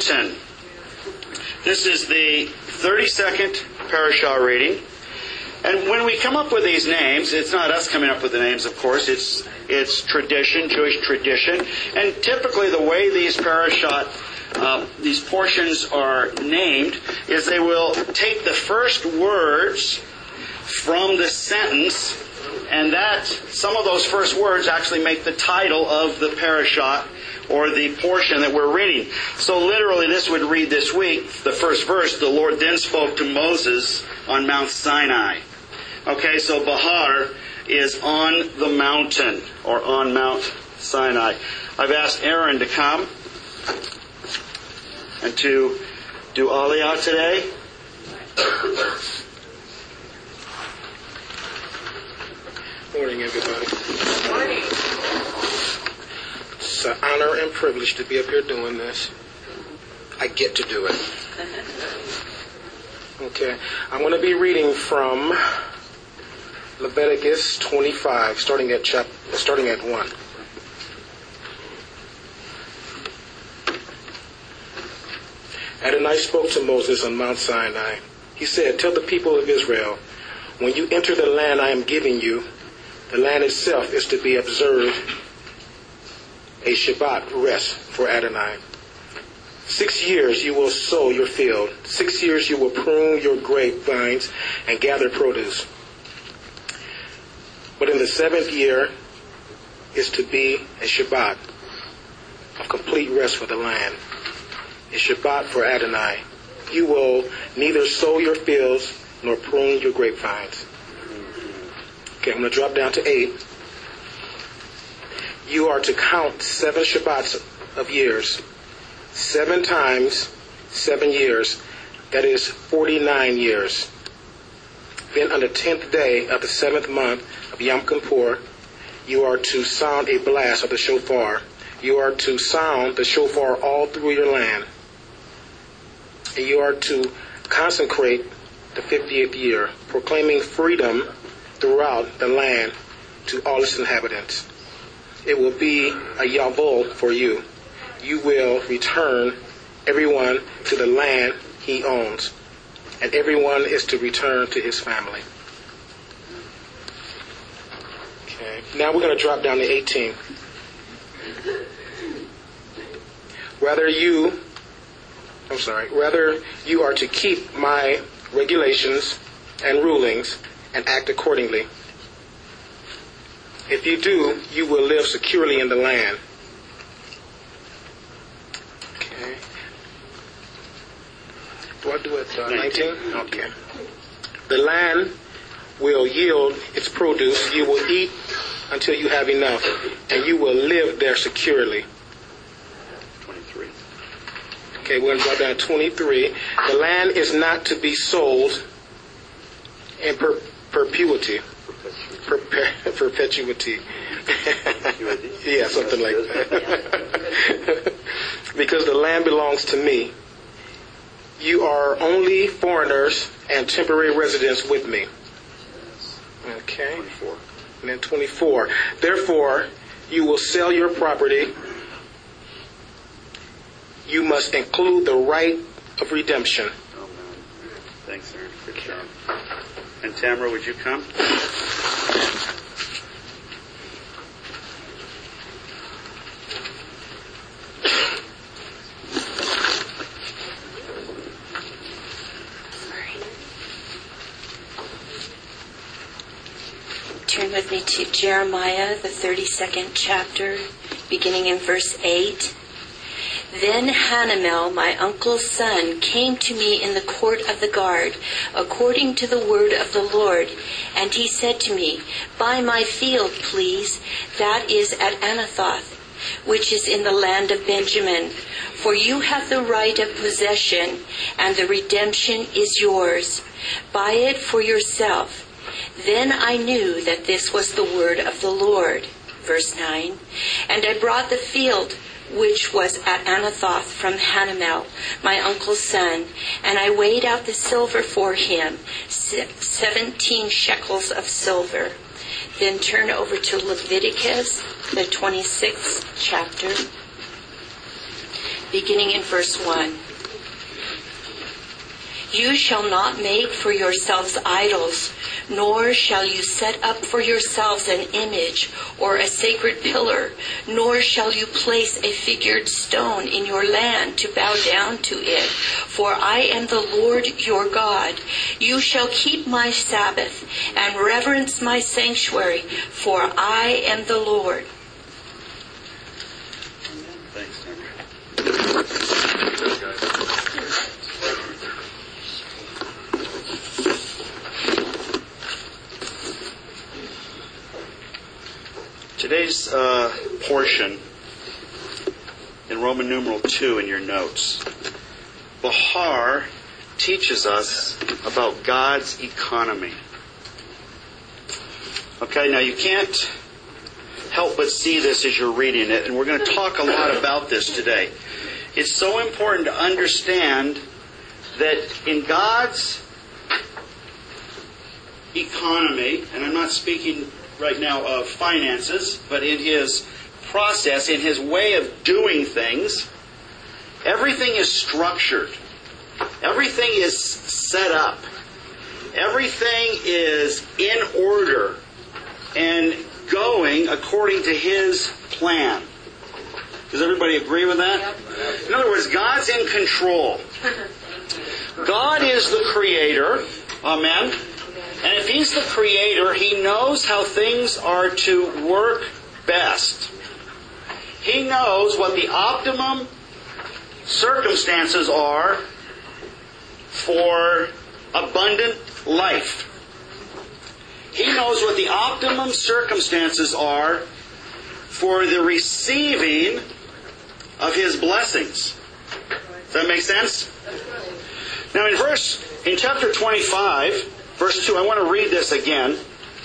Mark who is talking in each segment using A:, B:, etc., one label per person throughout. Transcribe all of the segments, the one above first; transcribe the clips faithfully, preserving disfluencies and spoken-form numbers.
A: mountain. This is the thirty-second parashah reading. And when we come up with these names, it's not us coming up with the names, of course. It's it's tradition, Jewish tradition. And typically the way these parashah, uh, these portions are named, is they will take the first words from the sentence, and that some of those first words actually make the title of the parashah or the portion that we're reading. So literally this would read this week, the first verse, the Lord then spoke to Moses on Mount Sinai. Okay, so Bahar is on the mountain, or on Mount Sinai. I've asked Aaron to come and to do Aliyah today.
B: Morning, everybody. Morning. It's an honor and privilege to be up here doing this. I get to do it. Okay, I'm going to be reading from Leviticus twenty-five, starting at chap- starting at one. Adonai spoke to Moses on Mount Sinai. He said, "Tell the people of Israel, when you enter the land I am giving you, the land itself is to be observed a Shabbat rest for Adonai. Six years you will sow your field. Six years you will prune your grapevines and gather produce. But in the seventh year is to be a Shabbat of complete rest for the land, a Shabbat for Adonai. You will neither sow your fields nor prune your grapevines." Okay, I'm going to drop down to eight. "You are to count seven Shabbats of years. Seven times seven years. That is forty-nine years. Then on the tenth day of the seventh month of Yom Kippur, you are to sound a blast of the shofar. You are to sound the shofar all through your land. And you are to consecrate the fiftieth year, proclaiming freedom throughout the land to all its inhabitants. It will be a Yavol for you. You will return everyone to the land he owns, and everyone is to return to his family." Okay. Now we're going to drop down to eighteen. Rather you, I'm sorry, rather you are to keep my regulations and rulings and act accordingly. If you do, you will live securely in the land. Okay. Do I do it uh, nineteen? Okay. "The land will yield its produce. You will eat until you have enough, and you will live there securely."
A: twenty-three.
B: Okay, we're going to drop down to twenty-three. "The land is not to be sold in per- perpetuity. Perpe- perpetuity. Yeah, something like that. "Because the land belongs to me. You are only foreigners and temporary residents with me." Okay.
A: twenty-four.
B: And then twenty-four. "Therefore, you will sell your property. You must include the right of redemption."
A: Oh, man. Thanks, Aaron. Good job. And Tamara, would you come?
C: Turn with me to Jeremiah, the thirty-second chapter, beginning in verse eight. "Then Hanamel, my uncle's son, came to me in the court of the guard, according to the word of the Lord. And he said to me, 'Buy my field, please, that is at Anathoth, which is in the land of Benjamin. For you have the right of possession, and the redemption is yours. Buy it for yourself.' Then I knew that this was the word of the Lord." Verse nine. "And I brought the field which was at Anathoth from Hanamel, my uncle's son, and I weighed out the silver for him, seventeen shekels of silver." Then turn over to Leviticus, the twenty-sixth chapter. beginning in verse one. You shall not make for yourselves idols, nor shall you set up for yourselves an image or a sacred pillar, nor shall you place a figured stone in your land to bow down to it. For I am the Lord your God. You shall keep my Sabbath and reverence my sanctuary, for I am the Lord.
A: Thanks, Nick. Today's uh, portion in Roman numeral two in your notes, Bahar teaches us about God's economy. Okay, now you can't help but see this as you're reading it, and we're going to talk a lot about this today. It's so important to understand that in God's economy, and I'm not speaking right now of finances, but in His process, in His way of doing things, everything is structured. Everything is set up. Everything is in order and going according to His plan. Does everybody agree with that? In other words, God's in control. God is the creator. Amen. And if He's the creator, He knows how things are to work best. He knows what the optimum circumstances are for abundant life. He knows what the optimum circumstances are for the receiving of His blessings. Does that make sense? Now in verse, in chapter twenty-five, verse two, I want to read this again.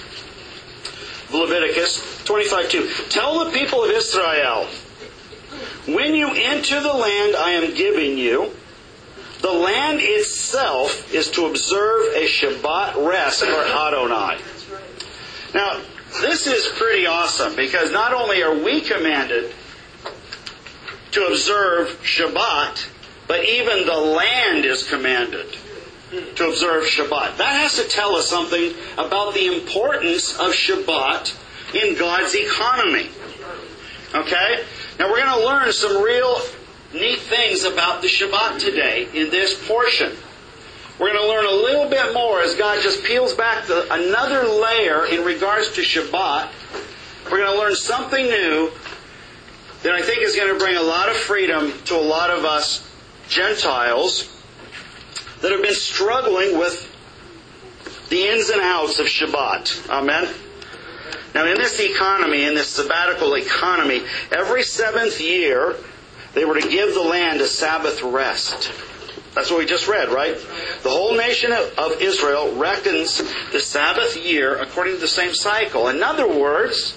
A: Leviticus twenty-five two. Tell the people of Israel, when you enter the land I am giving you, the land itself is to observe a Shabbat rest for Adonai. Now, this is pretty awesome because not only are we commanded to observe Shabbat, but even the land is commanded to observe Shabbat. That has to tell us something about the importance of Shabbat in God's economy. Okay? Now we're going to learn some real neat things about the Shabbat today in this portion. We're going to learn a little bit more as God just peels back the, another layer in regards to Shabbat. We're going to learn something new that I think is going to bring a lot of freedom to a lot of us Gentiles that have been struggling with the ins and outs of Shabbat. Amen? Now in this economy, in this sabbatical economy, every seventh year, they were to give the land a Sabbath rest. That's what we just read, right? The whole nation of Israel reckons the Sabbath year according to the same cycle. In other words,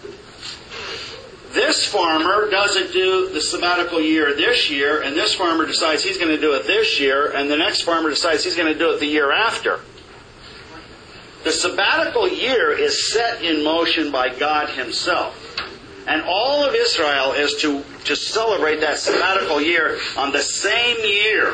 A: this farmer doesn't do the sabbatical year this year, and this farmer decides he's going to do it this year, and the next farmer decides he's going to do it the year after. The sabbatical year is set in motion by God Himself. And all of Israel is to, to celebrate that sabbatical year on the same year.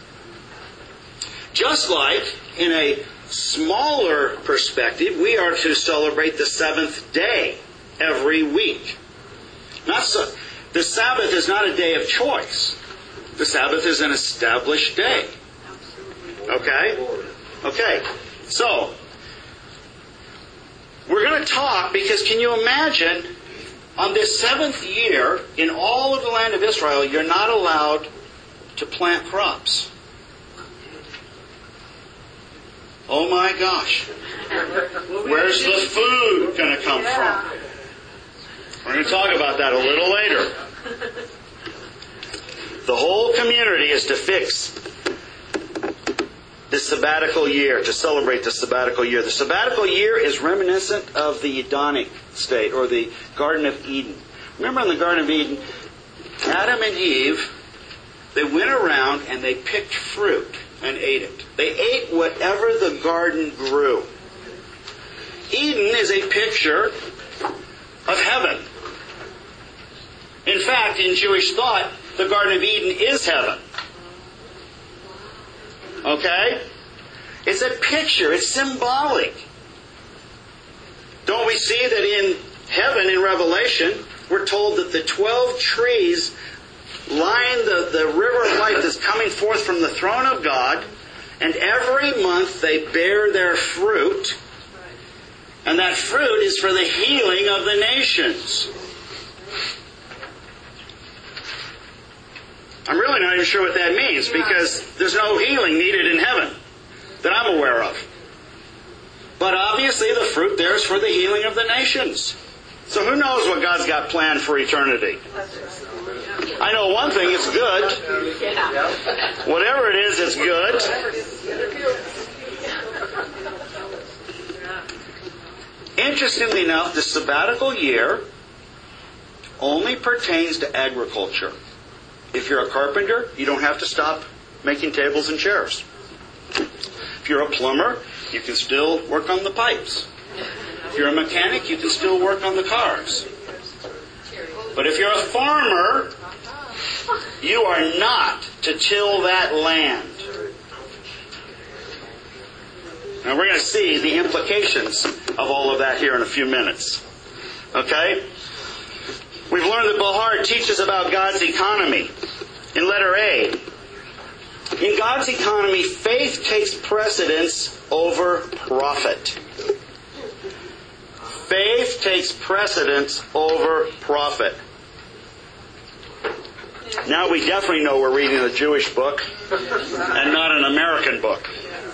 A: Just like in a smaller perspective, we are to celebrate the seventh day every week. Not so, the Sabbath is not a day of choice. The Sabbath is an established day. Okay? Okay. So, we're going to talk because can you imagine on this seventh year in all of the land of Israel, you're not allowed to plant crops. Oh my gosh. Where's the food going to come from? We're going to talk about that a little later. The whole community is to fix the sabbatical year, to celebrate the sabbatical year. The sabbatical year is reminiscent of the Edenic state, or the Garden of Eden. Remember in the Garden of Eden, Adam and Eve, they went around and they picked fruit and ate it. They ate whatever the garden grew. Eden is a picture of heaven. In fact, in Jewish thought, the Garden of Eden is heaven. Okay? It's a picture. It's symbolic. Don't we see that in heaven, in Revelation, we're told that the twelve trees line the, the river of life that's coming forth from the throne of God, and every month they bear their fruit, and that fruit is for the healing of the nations. I'm really not even sure what that means, because there's no healing needed in heaven that I'm aware of. But obviously the fruit there is for the healing of the nations. So who knows what God's got planned for eternity? I know one thing, it's good. Whatever it is, it's good. Interestingly enough, the sabbatical year only pertains to agriculture. If you're a carpenter, you don't have to stop making tables and chairs. If you're a plumber, you can still work on the pipes. If you're a mechanic, you can still work on the cars. But if you're a farmer, you are not to till that land. Now we're going to see the implications of all of that here in a few minutes. Okay? We've learned that Bohar teaches about God's economy. In letter A, in God's economy, faith takes precedence over profit. Faith takes precedence over profit. Now we definitely know we're reading a Jewish book and not an American book.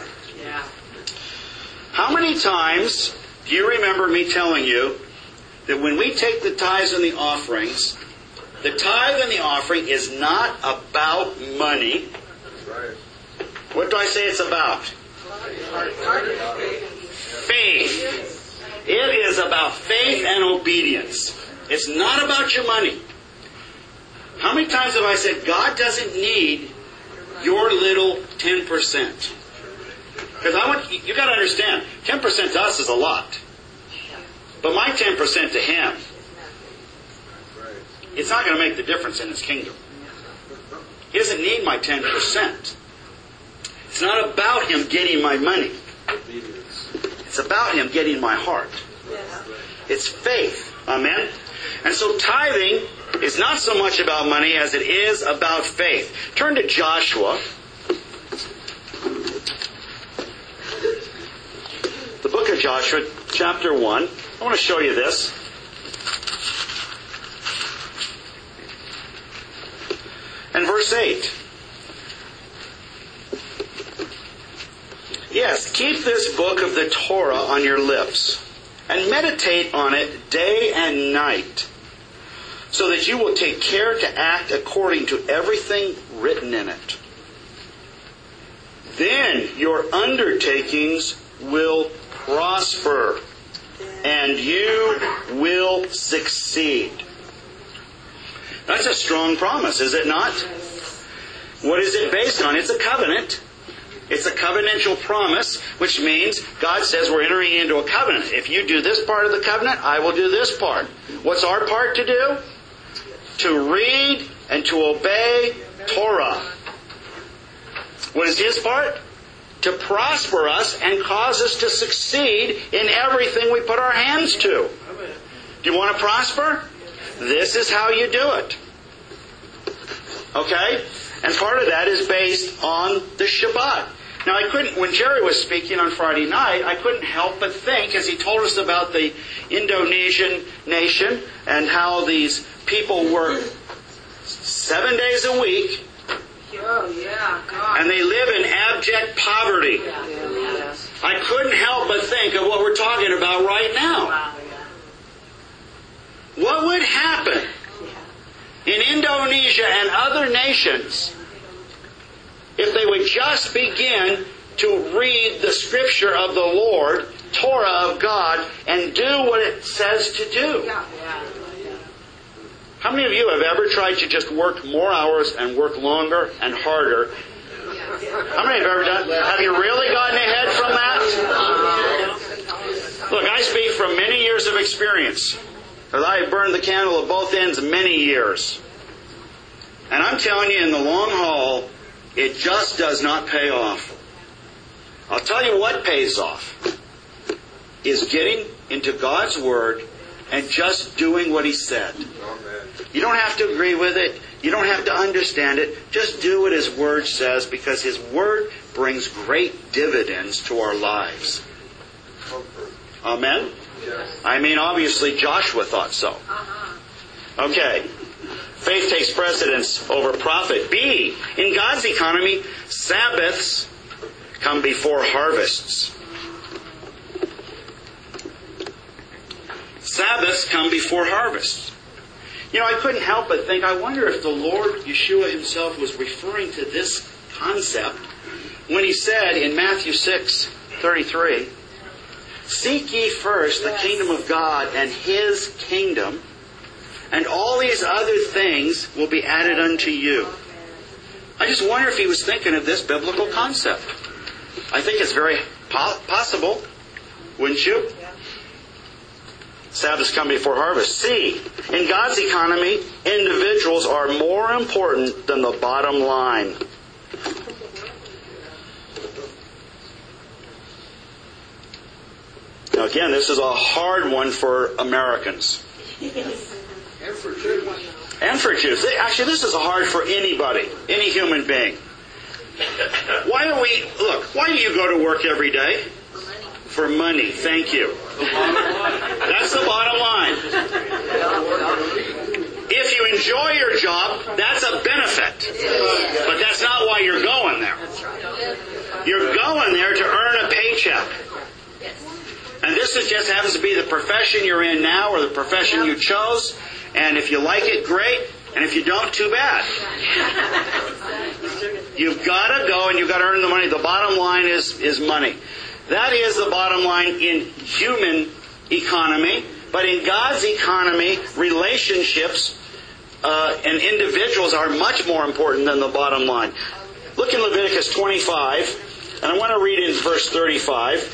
A: How many times do you remember me telling you that when we take the tithes and the offerings, the tithe and the offering is not about money. What do I say it's about? Faith. It is about faith and obedience. It's not about your money. How many times have I said, God doesn't need your little ten percent? Because I want you got to understand, ten percent to us is a lot. But my ten percent to Him, it's not going to make the difference in His kingdom. He doesn't need my ten percent. It's not about Him getting my money. It's about Him getting my heart. It's faith. Amen? And so tithing is not so much about money as it is about faith. Turn to Joshua. The book of Joshua, chapter one. I want to show you this. And verse eight. Yes, keep this book of the Torah on your lips, and meditate on it day and night, so that you will take care to act according to everything written in it. Then your undertakings will prosper, and you will succeed. That's a strong promise, is it not? What is it based on? It's a covenant. It's a covenantal promise, which means God says we're entering into a covenant. If you do this part of the covenant, I will do this part. What's our part to do? To read and to obey Torah. What is His part? To prosper us and cause us to succeed in everything we put our hands to. Do you want to prosper? This is how you do it. Okay? And part of that is based on the Shabbat. Now, I couldn't, when Jerry was speaking on Friday night, I couldn't help but think, as he told us about the Indonesian nation and how these people work seven days a week,
D: oh, yeah, God.
A: and they live in abject poverty.
D: Yeah, yeah.
A: I couldn't help but think of what we're talking about right now.
D: Wow, yeah.
A: What would happen in Indonesia and other nations if they would just begin to read the Scripture of the Lord, Torah of God, and do what it says to do?
D: Yeah, yeah.
A: How many of you have ever tried to just work more hours and work longer and harder? How many have ever done? Have you really gotten ahead from that? Look, I speak from many years of experience, because I have burned the candle at both ends many years. And I'm telling you, in the long haul, it just does not pay off. I'll tell you what pays off, is getting into God's Word and just doing what He said. You don't have to agree with it. You don't have to understand it. Just do what His Word says, because His Word brings great dividends to our lives. Amen? I mean, obviously Joshua thought so. Okay. Faith takes precedence over profit. B, in God's economy, Sabbaths come before harvests. Sabbaths come before harvests. You know, I couldn't help but think, I wonder if the Lord Yeshua Himself was referring to this concept when He said in Matthew six thirty-three, seek ye first the kingdom of God and His kingdom, and all these other things will be added unto you. I just wonder if He was thinking of this biblical concept. I think it's very po- possible, wouldn't you? Sabbaths come before harvest. C, in God's economy, individuals are more important than the bottom line. Now again, this is a hard one for Americans.
D: And for Jews.
A: And for Jews. Actually, this is hard for anybody, any human being. Why do we, look, why do you go to work every day? For money. Thank you. That's the bottom line. If you enjoy your job, that's a benefit. But that's not why you're going there. You're going there to earn a paycheck. And this is just happens to be the profession you're in now, or the profession you chose. And if you like it, great. And if you don't, too bad. You've got to go and you've got to earn the money. The bottom line is, is money. That is the bottom line in human economy. But in God's economy, relationships uh, and individuals are much more important than the bottom line. Look in Leviticus twenty-five, and I want to read in verse thirty-five.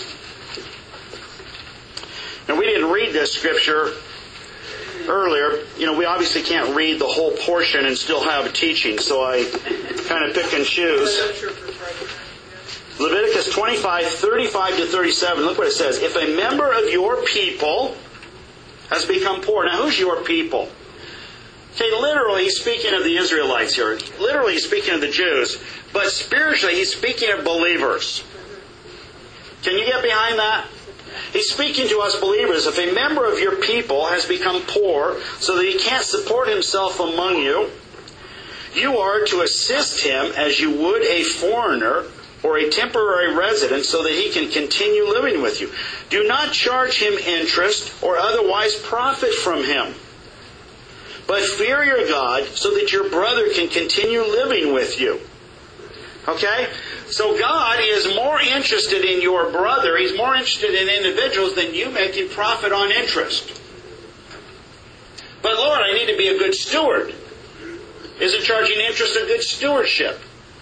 A: Now, we didn't read this scripture earlier. You know, we obviously can't read the whole portion and still have a teaching, so I kind of pick and choose. Leviticus twenty-five, thirty-five to thirty-seven, look what it says. If a member of your people has become poor. Now, who's your people? Okay, literally, he's speaking of the Israelites here. Literally, he's speaking of the Jews. But spiritually, he's speaking of believers. Can you get behind that? He's speaking to us believers. If a member of your people has become poor so that he can't support himself among you, you are to assist him as you would a foreigner or a temporary resident so that he can continue living with you. Do not charge him interest or otherwise profit from him. But fear your God so that your brother can continue living with you. Okay? So God is more interested in your brother, He's more interested in individuals than you making profit on interest. But Lord, I need to be a good steward. Isn't charging interest a good stewardship?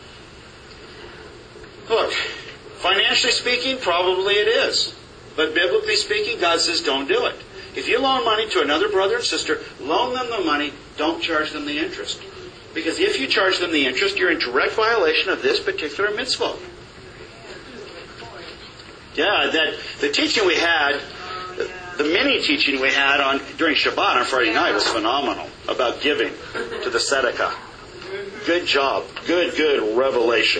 A: Look, financially speaking, probably it is. But biblically speaking, God says don't do it. If you loan money to another brother and sister, loan them the money, don't charge them the interest. Because if you charge them the interest, you're in direct violation of this particular mitzvah. Yeah, that the teaching we had, the, the mini teaching we had on during Shabbat on Friday night was phenomenal about giving to the tzedakah. Good job. Good, good revelation.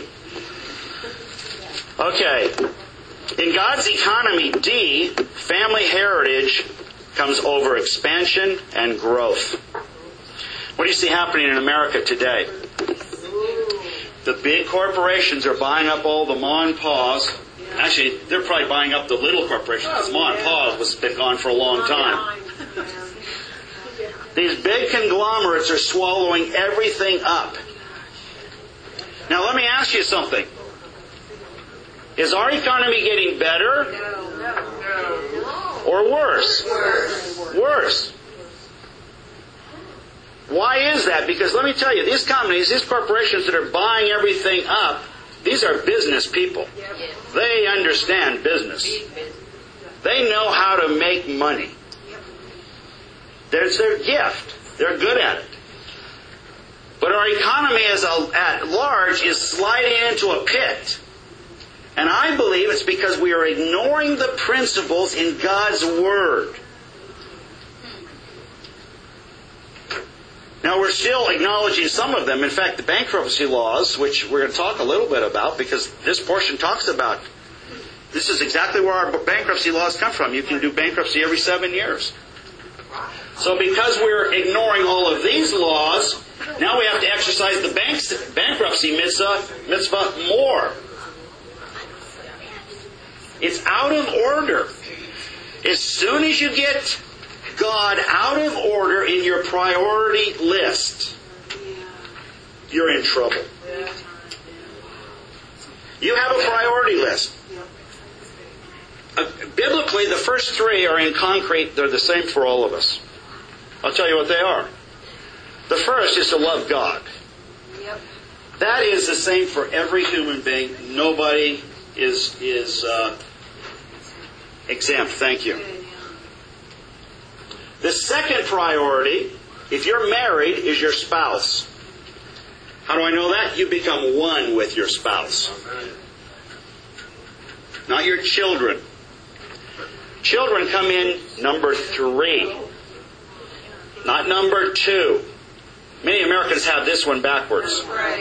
A: Okay. In God's economy, D, family heritage comes over expansion and growth. What do you see happening in America today? The big corporations are buying up all the ma and pa's. Actually, they're probably buying up the little corporations because ma and pa has been gone for a long time. These big conglomerates are swallowing everything up. Now, let me ask you something. Is our economy getting better or worse? Worse. Why is that? Because let me tell you, these companies, these corporations that are buying everything up, these are business people. They understand business. They know how to make money. There's their gift. They're good at it. our economy as a, at large is sliding into a pit. And I believe it's because we are ignoring the principles in God's Word. Now, we're still acknowledging some of them. In fact, the bankruptcy laws, which we're going to talk a little bit about, because this portion talks about, this is exactly where our bankruptcy laws come from. You can do bankruptcy every seven years. So because we're ignoring all of these laws, now we have to exercise the banks, bankruptcy mitzvah, mitzvah more. It's out of order. As soon as you get God out of order in your priority list, you're in trouble. You have a priority list. Uh, biblically, the first three are in concrete. They're the same for all of us. I'll tell you what they are. The first is to love God. That is the same for every human being. Nobody is is uh, exempt. Thank you. The second priority, if you're married, is your spouse. How do I know that? You become one with your spouse. Not your children. Children come in number three, not number two. Many Americans have this one backwards.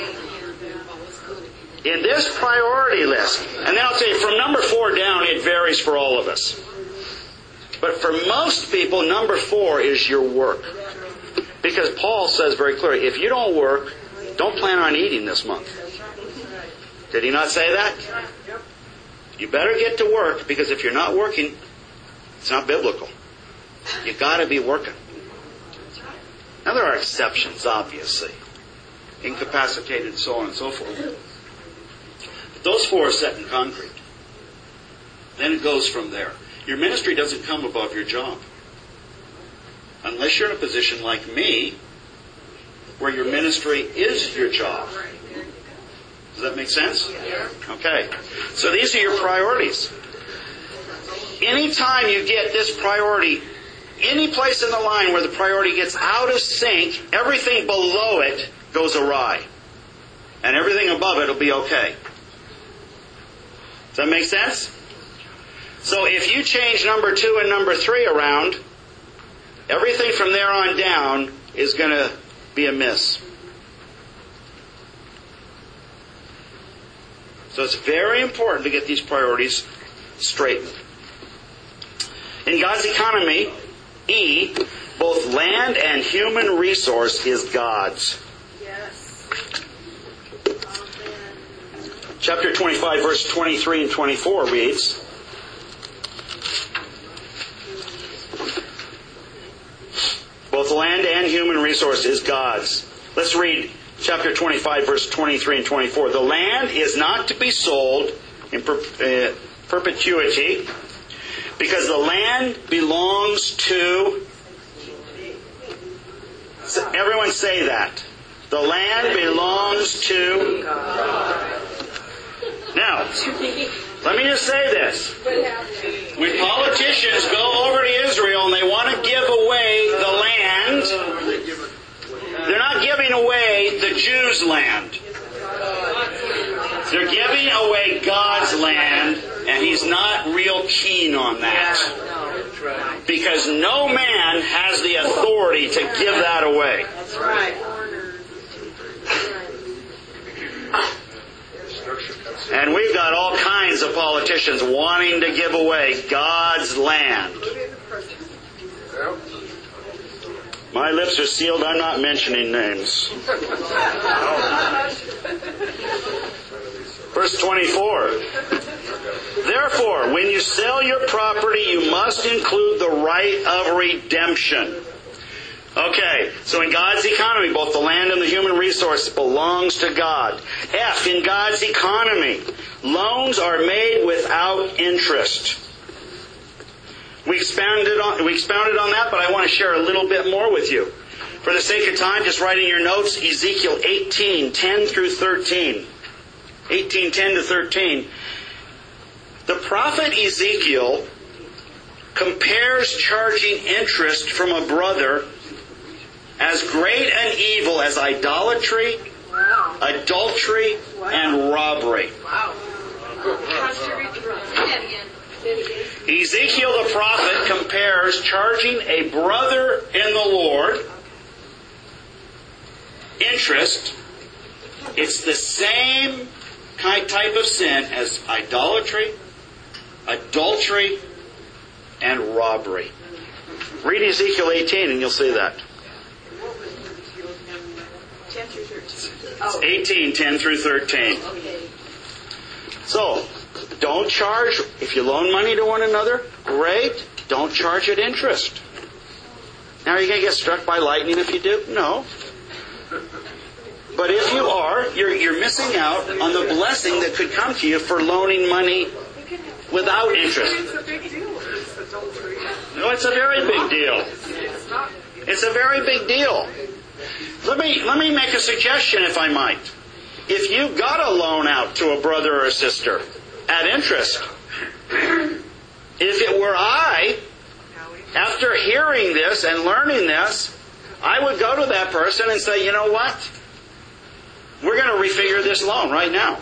A: In this priority list, and then I'll tell you, from number four down, it varies for all of us. But for most people, number four is your work. Because Paul says very clearly, if you don't work, don't plan on eating this month. Did he not say that? You better get to work, because if you're not working, it's not biblical. You got to be working. Now there are exceptions, obviously. Incapacitated, so on and so forth. But those four are set in concrete. Then it goes from there. Your ministry doesn't come above your job. Unless you're in a position like me, where your ministry is your job. Does that make sense? Okay. So these are your priorities. Anytime you get this priority, any place in the line where the priority gets out of sync, everything below it goes awry. And everything above it will be okay. Does that make sense? So if you change number two and number three around, everything from there on down is going to be a miss. So it's very important to get these priorities straightened. In God's economy, E, both land and human resource is God's.
D: Yes.
A: Chapter twenty-five, verse twenty-three and twenty-four reads, both land and human resource is God's. Let's read chapter twenty-five, verse twenty-three and twenty-four. The land is not to be sold in per, uh, perpetuity, because the land belongs to... Everyone say that. The land belongs to... Now, let me just say this. When politicians go over to Israel and they want to give away the land, they're not giving away the Jews' land. They're giving away God's land, and He's not real keen on that. Because no man has the authority to give that away.
D: That's right.
A: And we've got all kinds of politicians wanting to give away God's land. My lips are sealed. I'm not mentioning names. Verse twenty-four. Therefore, when you sell your property, you must include the right of redemption. Okay, so in God's economy, both the land and the human resource belongs to God. F, in God's economy, loans are made without interest. We expounded on, we expounded on that, but I want to share a little bit more with you. For the sake of time, just write in your notes Ezekiel eighteen, ten through thirteen. eighteen, ten to thirteen. The prophet Ezekiel compares charging interest from a brother as great an evil as idolatry,
D: Wow.
A: adultery,
D: Wow.
A: and robbery.
D: Wow.
A: Ezekiel the prophet compares charging a brother in the Lord interest. It's the same kind type of sin as idolatry, adultery, and robbery. Read Ezekiel eighteen and you'll see that.
D: ten through thirteen.
A: It's eighteen, ten through thirteen.
D: Okay.
A: So, don't charge, if you loan money to one another, great. Don't charge it interest. Now, are you going to get struck by lightning if you do? No. But if you are, you're, you're missing out on the blessing that could come to you for loaning money without interest.
D: It's a big deal. It's adultery.
A: No, it's a very big deal.
D: It's not.
A: It's a very big deal. Let me let me make a suggestion, if I might. If you got a loan out to a brother or a sister at interest, if it were I, after hearing this and learning this, I would go to that person and say, you know what? We're going to refigure this loan right now.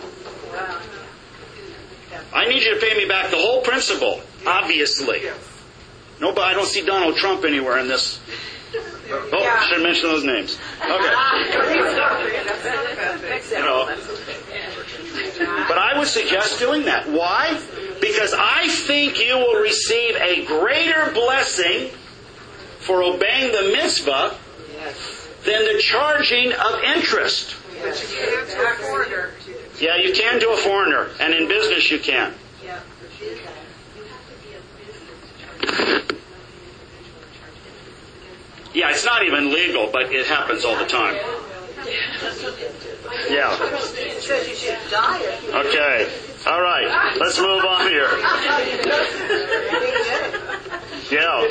A: I need you to pay me back the whole principal, obviously. No, but I don't see Donald Trump anywhere in this. Oh, I should mention those names. Okay. You know. But I would suggest doing that. Why? Because I think you will receive a greater blessing for obeying the mitzvah than the charging of interest.
D: But you can't do a foreigner.
A: Yeah, you can to a foreigner, and in business you can.
D: Yeah.
A: Yeah, it's not even legal, but it happens all the time. Yeah.
D: It says you should die if you
A: Okay. All right. Let's move on here. Yeah.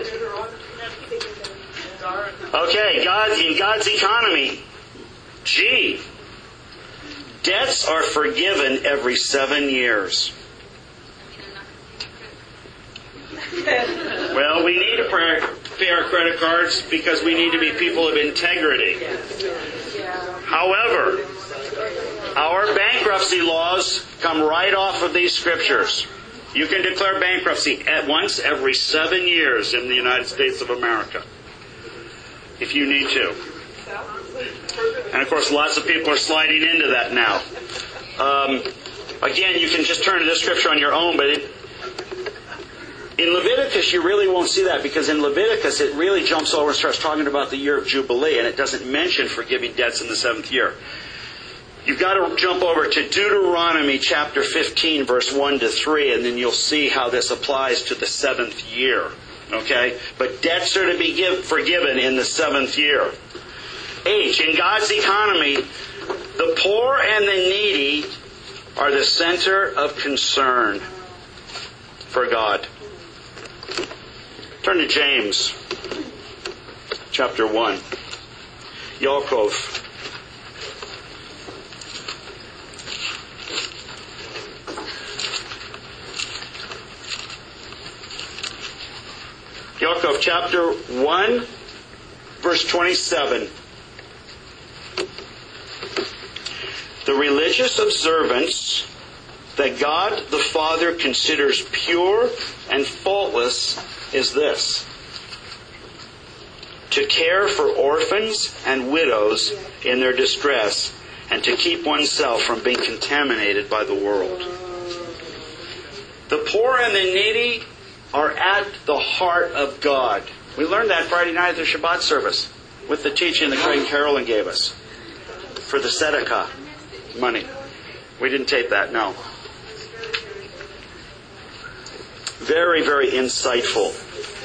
A: Okay. God in God's economy. G. Debts are forgiven every seven years. Well, we need to pay our credit cards because we need to be people of integrity. However, our bankruptcy laws come right off of these scriptures. You can declare bankruptcy at once every seven years in the United States of America, if you need to. And of course, lots of people are sliding into that now. Um, again, you can just turn to this scripture on your own, but it, in Leviticus, you really won't see that, because in Leviticus, it really jumps over and starts talking about the year of Jubilee, and it doesn't mention forgiving debts in the seventh year. You've got to jump over to Deuteronomy chapter fifteen, verse one to three, and then you'll see how this applies to the seventh year. Okay? But debts are to be give, forgiven in the seventh year. H. In God's economy, the poor and the needy are the center of concern for God. Turn to James, chapter one. Yaakov. Yaakov, chapter one, verse twenty-seven. The religious observance that God the Father considers pure and faultless is this: to care for orphans and widows in their distress, and to keep oneself from being contaminated by the world. The poor and the needy are at the heart of God. We learned that Friday night at the Shabbat service with the teaching that Craig Carolyn gave us for the tzedakah money. We didn't tape that, no. Very, very insightful.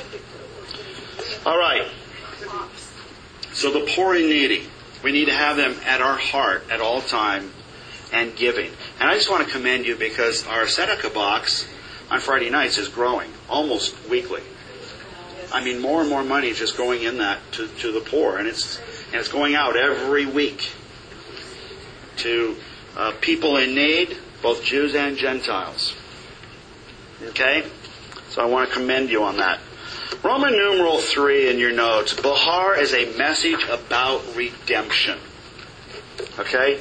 A: All right. So the poor and needy, we need to have them at our heart at all time and giving. And I just want to commend you, because our tzedakah box on Friday nights is growing almost weekly. I mean, more and more money is just going in that to, to the poor, and it's and it's going out every week to uh, people in need, both Jews and Gentiles. Okay? So I want to commend you on that. Roman numeral three in your notes. Bahar is a message about redemption. Okay?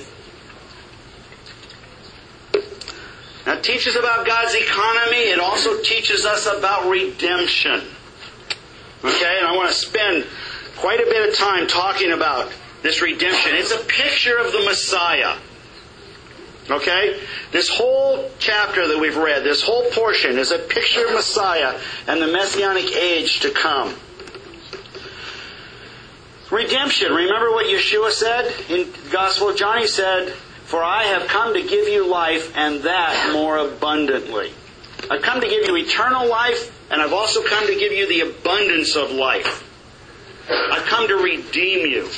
A: Now it teaches about God's economy. It also teaches us about redemption. Okay? And I want to spend quite a bit of time talking about this redemption. It's a picture of the Messiah. Okay? This whole chapter that we've read, this whole portion is a picture of Messiah and the Messianic age to come. Redemption. Remember what Yeshua said in the Gospel of John? He said, "For I have come to give you life, and that more abundantly." I've come to give you eternal life, and I've also come to give you the abundance of life. I've come to redeem you.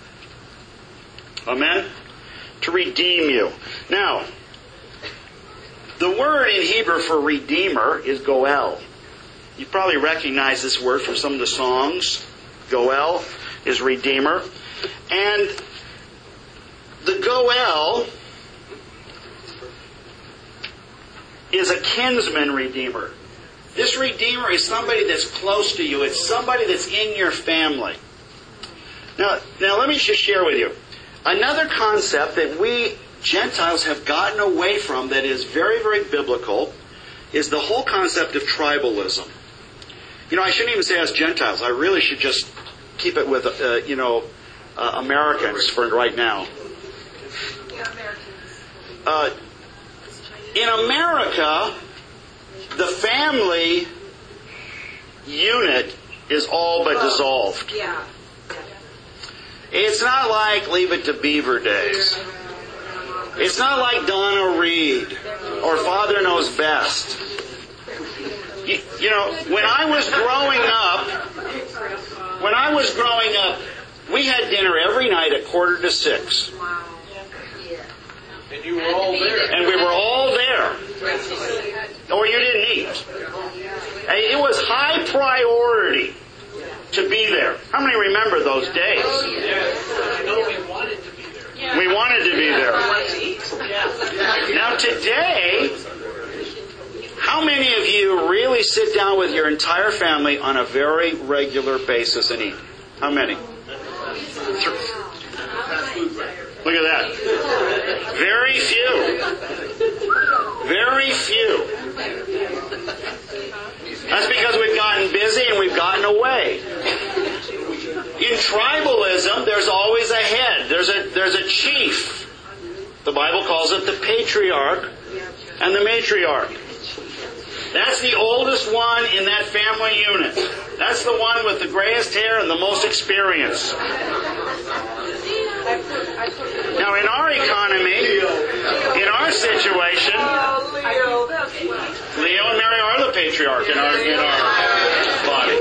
A: Amen? To redeem you. Now, the word in Hebrew for redeemer is goel. You probably recognize this word from some of the songs. Goel is redeemer. And the goel is a kinsman redeemer. This redeemer is somebody that's close to you. It's somebody that's in your family. Now, now let me just share with you. Another concept that we Gentiles have gotten away from that is very, very biblical is the whole concept of tribalism. You know, I shouldn't even say us Gentiles. I really should just keep it with, uh, you know, uh, Americans for right now. Uh, in America, the family unit is all but dissolved.
D: Yeah.
A: It's not like Leave It to Beaver days. It's not like Donna Reed or Father Knows Best. You, you know, when I was growing up, when I was growing up, we had dinner every night at quarter to six.
B: And you were all there.
A: And we were all there. Or you didn't eat. It was high priority to be there. How many remember those days?
B: We wanted to be there.
A: We wanted to be there. Now today, how many of you really sit down with your entire family on a very regular basis and eat? How many? Look at that. Very few. Very few. That's because we've gotten busy and we've gotten away. In tribalism, there's always a head. There's a there's a chief. The Bible calls it the patriarch and the matriarch. That's the oldest one in that family unit. That's the one with the grayest hair and the most experience. Now, in our economy, in our situation, Leo and Mary are the patriarch in our in our body.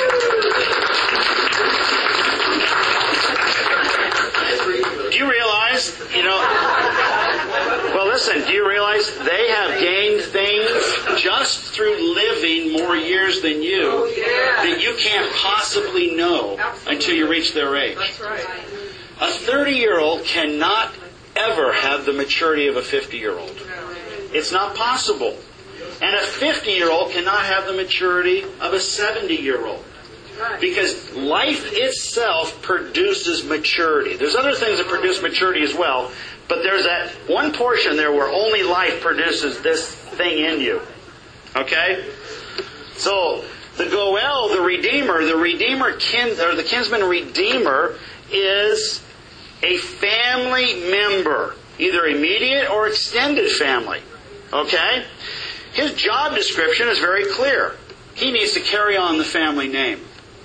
A: Do you realize, you know, well listen, do you realize they have gained things just through living more years than you that you can't possibly know until you reach their age?
D: That's right.
A: A thirty-year-old cannot ever have the maturity of a fifty-year-old. It's not possible. And a fifty-year-old cannot have the maturity of a seventy-year-old. Because life itself produces maturity. There's other things that produce maturity as well, but there's that one portion there where only life produces this thing in you. Okay? So, the Goel, the Redeemer, the Redeemer kin, or the kinsman Redeemer is a family member, either immediate or extended family. Okay? His job description is very clear. He needs to carry on the family name.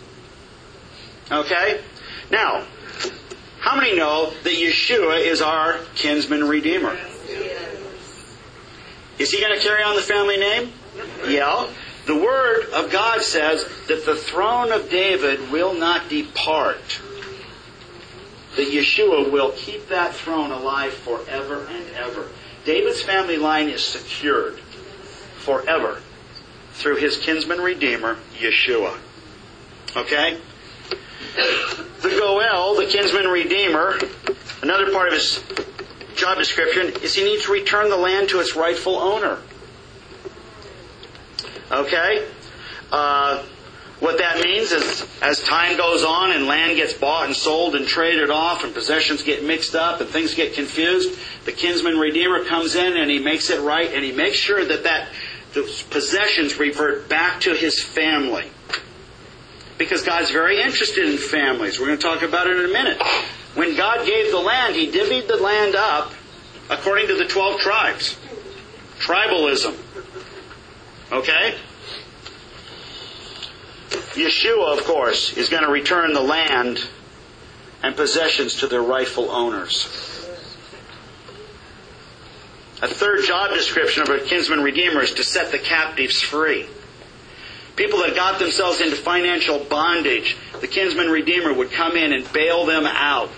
A: Okay? Now, how many know that Yeshua is our kinsman redeemer? Is he going to carry on the family name? Yeah. The Word of God says that the throne of David will not depart. That Yeshua will keep that throne alive forever and ever. David's family line is secured forever through his kinsman redeemer, Yeshua. Okay? The Goel, the kinsman redeemer, another part of his job description is he needs to return the land to its rightful owner. Okay? Uh, What that means is, as time goes on and land gets bought and sold and traded off and possessions get mixed up and things get confused, the kinsman redeemer comes in and he makes it right, and he makes sure that, that the possessions revert back to his family. Because God's very interested in families. We're going to talk about it in a minute. When God gave the land, He divvied the land up according to the twelve tribes. Tribalism. Okay? Yeshua, of course, is going to return the land and possessions to their rightful owners. A third job description of a kinsman redeemer is to set the captives free. People that got themselves into financial bondage, the kinsman redeemer would come in and bail them out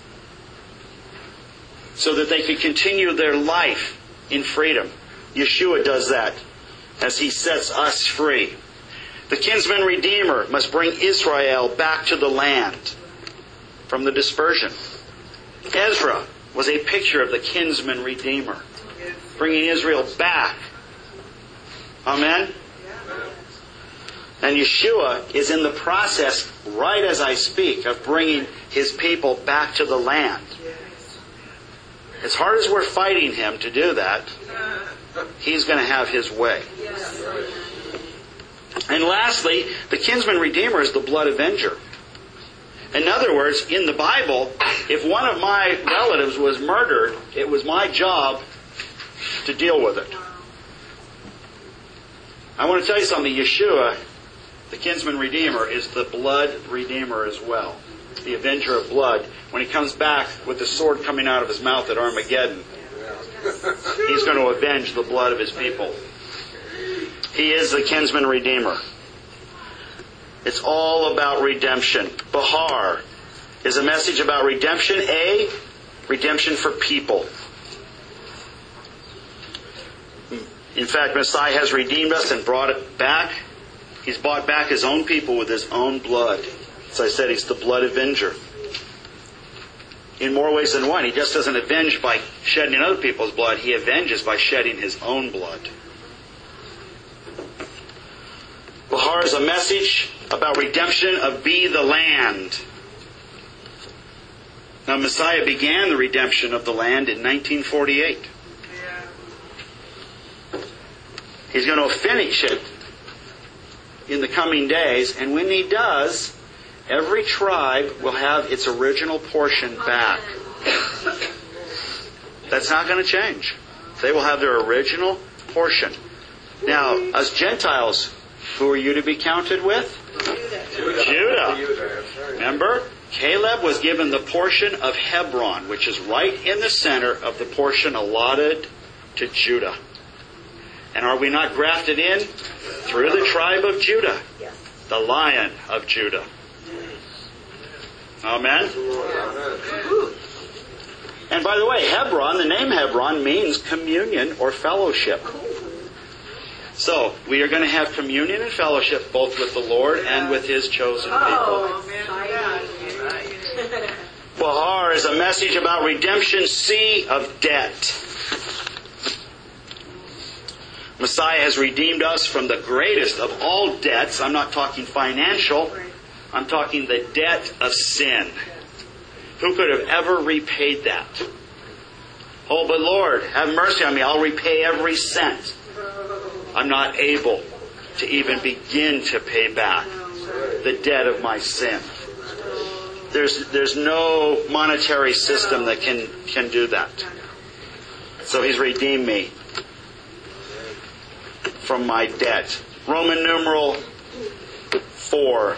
A: so that they could continue their life in freedom. Yeshua does that as He sets us free. The kinsman redeemer must bring Israel back to the land from the dispersion. Ezra was a picture of the kinsman redeemer, bringing Israel back. Amen? And Yeshua is in the process, right as I speak, of bringing His people back to the land. As hard as we're fighting Him to do that, He's going to have His way. And lastly, the kinsman redeemer is the blood avenger. In other words, in the Bible, if one of my relatives was murdered, it was my job to deal with it. I want to tell you something. Yeshua, the kinsman redeemer, is the blood redeemer as well. The avenger of blood. When He comes back with the sword coming out of His mouth at Armageddon, He's going to avenge the blood of His people. He is the kinsman redeemer. It's all about redemption. Bahar is a message about redemption. A, redemption for people. In fact, Messiah has redeemed us and brought it back. He's bought back His own people with His own blood. As I said, He's the blood avenger. In more ways than one, He just doesn't avenge by shedding other people's blood. He avenges by shedding His own blood. Bahar is a message about redemption of Be the land. Now, Messiah began the redemption of the land in nineteen forty-eight. He's going to finish it in the coming days, and when He does, every tribe will have its original portion back. That's not going to change. They will have their original portion. Now, as Gentiles, who are you to be counted with? Judah. Judah. Remember? Caleb was given the portion of Hebron, which is right in the center of the portion allotted to Judah. And are we not grafted in through the tribe of Judah? The Lion of Judah. Amen? And by the way, Hebron, the name Hebron, means communion or fellowship. So, we are going to have communion and fellowship both with the Lord and with His chosen people. Bahar is a message about redemption. C, of debt. Messiah has redeemed us from the greatest of all debts. I'm not talking financial. I'm talking the debt of sin. Who could have ever repaid that? Oh, but Lord, have mercy on me. I'll repay every cent. I'm not able to even begin to pay back the debt of my sin. There's there's no monetary system that can, can do that. So He's redeemed me from my debt. Roman numeral four.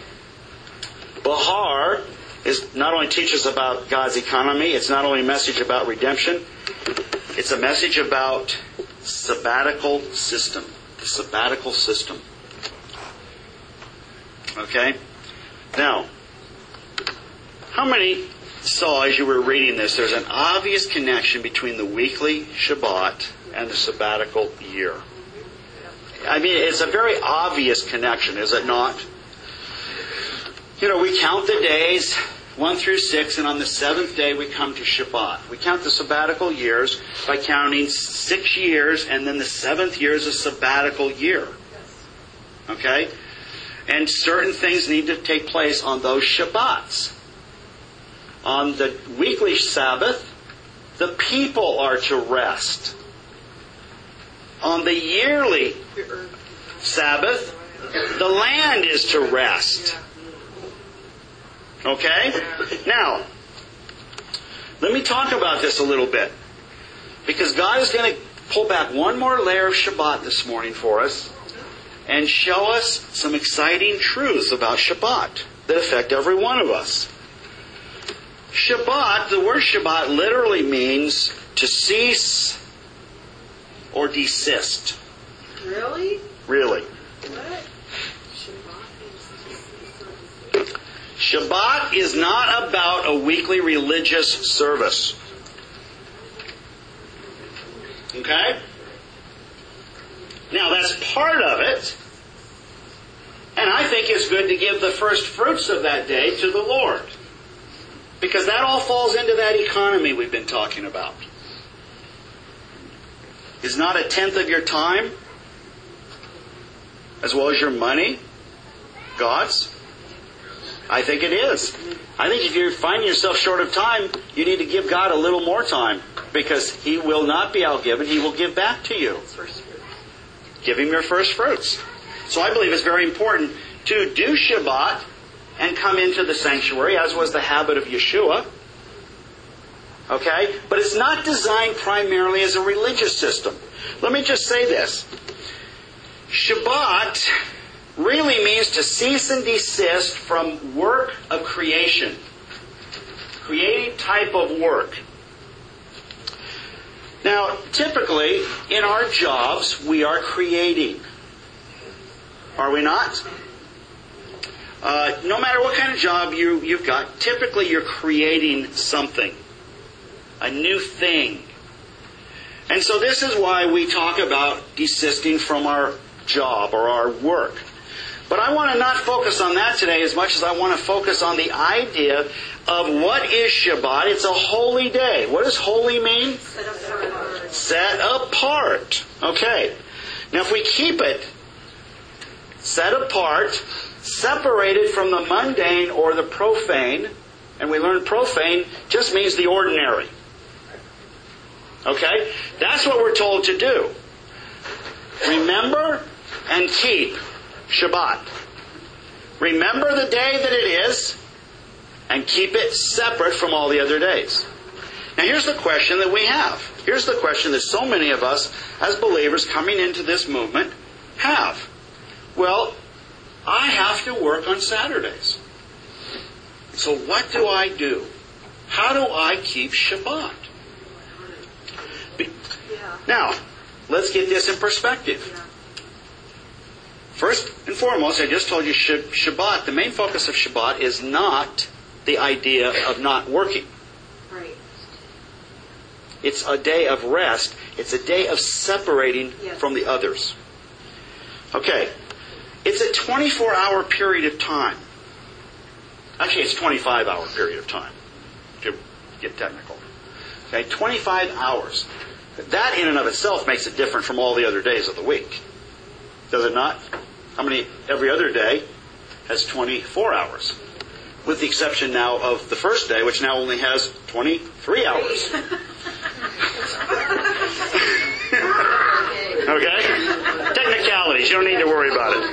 A: Bahar is not only teaches about God's economy, it's not only a message about redemption, it's a message about sabbatical system. The sabbatical system. Okay? Now, how many saw as you were reading this, there's an obvious connection between the weekly Shabbat and the sabbatical year? I mean, it's a very obvious connection, is it not? You know, we count the days, one through six, and on the seventh day we come to Shabbat. We count the sabbatical years by counting six years, and then the seventh year is a sabbatical year. Okay? And certain things need to take place on those Shabbats. On the weekly Sabbath, the people are to rest. On the yearly Sabbath, the land is to rest. Okay? Now, let me talk about this a little bit. Because God is going to pull back one more layer of Shabbat this morning for us and show us some exciting truths about Shabbat that affect every one of us. Shabbat, the word Shabbat literally means to cease or desist.
D: Really?
A: Really.
D: What?
A: Shabbat is not about a weekly religious service. Okay? Now that's part of it. And I think it's good to give the first fruits of that day to the Lord. Because that all falls into that economy we've been talking about. Is not a tenth of your time, as well as your money, God's? I think it is. I think if you find yourself short of time, you need to give God a little more time. Because He will not be outgiven. He will give back to you. Give Him your first fruits. So I believe it's very important to do Shabbat and come into the sanctuary, as was the habit of Yeshua. Okay? But it's not designed primarily as a religious system. Let me just say this. Shabbat really means to cease and desist from work of creation. Creative type of work. Now, typically, in our jobs, we are creating. Are we not? Uh, no matter what kind of job you, you've got, typically you're creating something. A new thing. And so this is why we talk about desisting from our job or our work. But I want to not focus on that today as much as I want to focus on the idea of what is Shabbat. It's a holy day. What does holy mean?
D: Set apart.
A: Set apart. Okay. Now if we keep it set apart, separated from the mundane or the profane, and we learn profane just means the ordinary. Okay? That's what we're told to do. Remember and keep Shabbat. Remember the day that it is, and keep it separate from all the other days. Now here's the question that we have. Here's the question that so many of us as believers coming into this movement have. Well, I have to work on Saturdays. So what do I do? How do I keep Shabbat? Be- now, let's get this in perspective. First and foremost, I just told you Shabbat, the main focus of Shabbat is not the idea of not working.
D: Right.
A: It's a day of rest. It's a day of separating
D: Yes.
A: from the others. Okay. It's a twenty-four hour period of time. Actually, it's a twenty-five hour period of time, to get technical. Okay, twenty-five hours. That in and of itself makes it different from all the other days of the week. Does it not? How many? Every other day has twenty-four hours. With the exception now of the first day, which now only has twenty-three hours. Okay? Technicalities. You don't need to worry about it.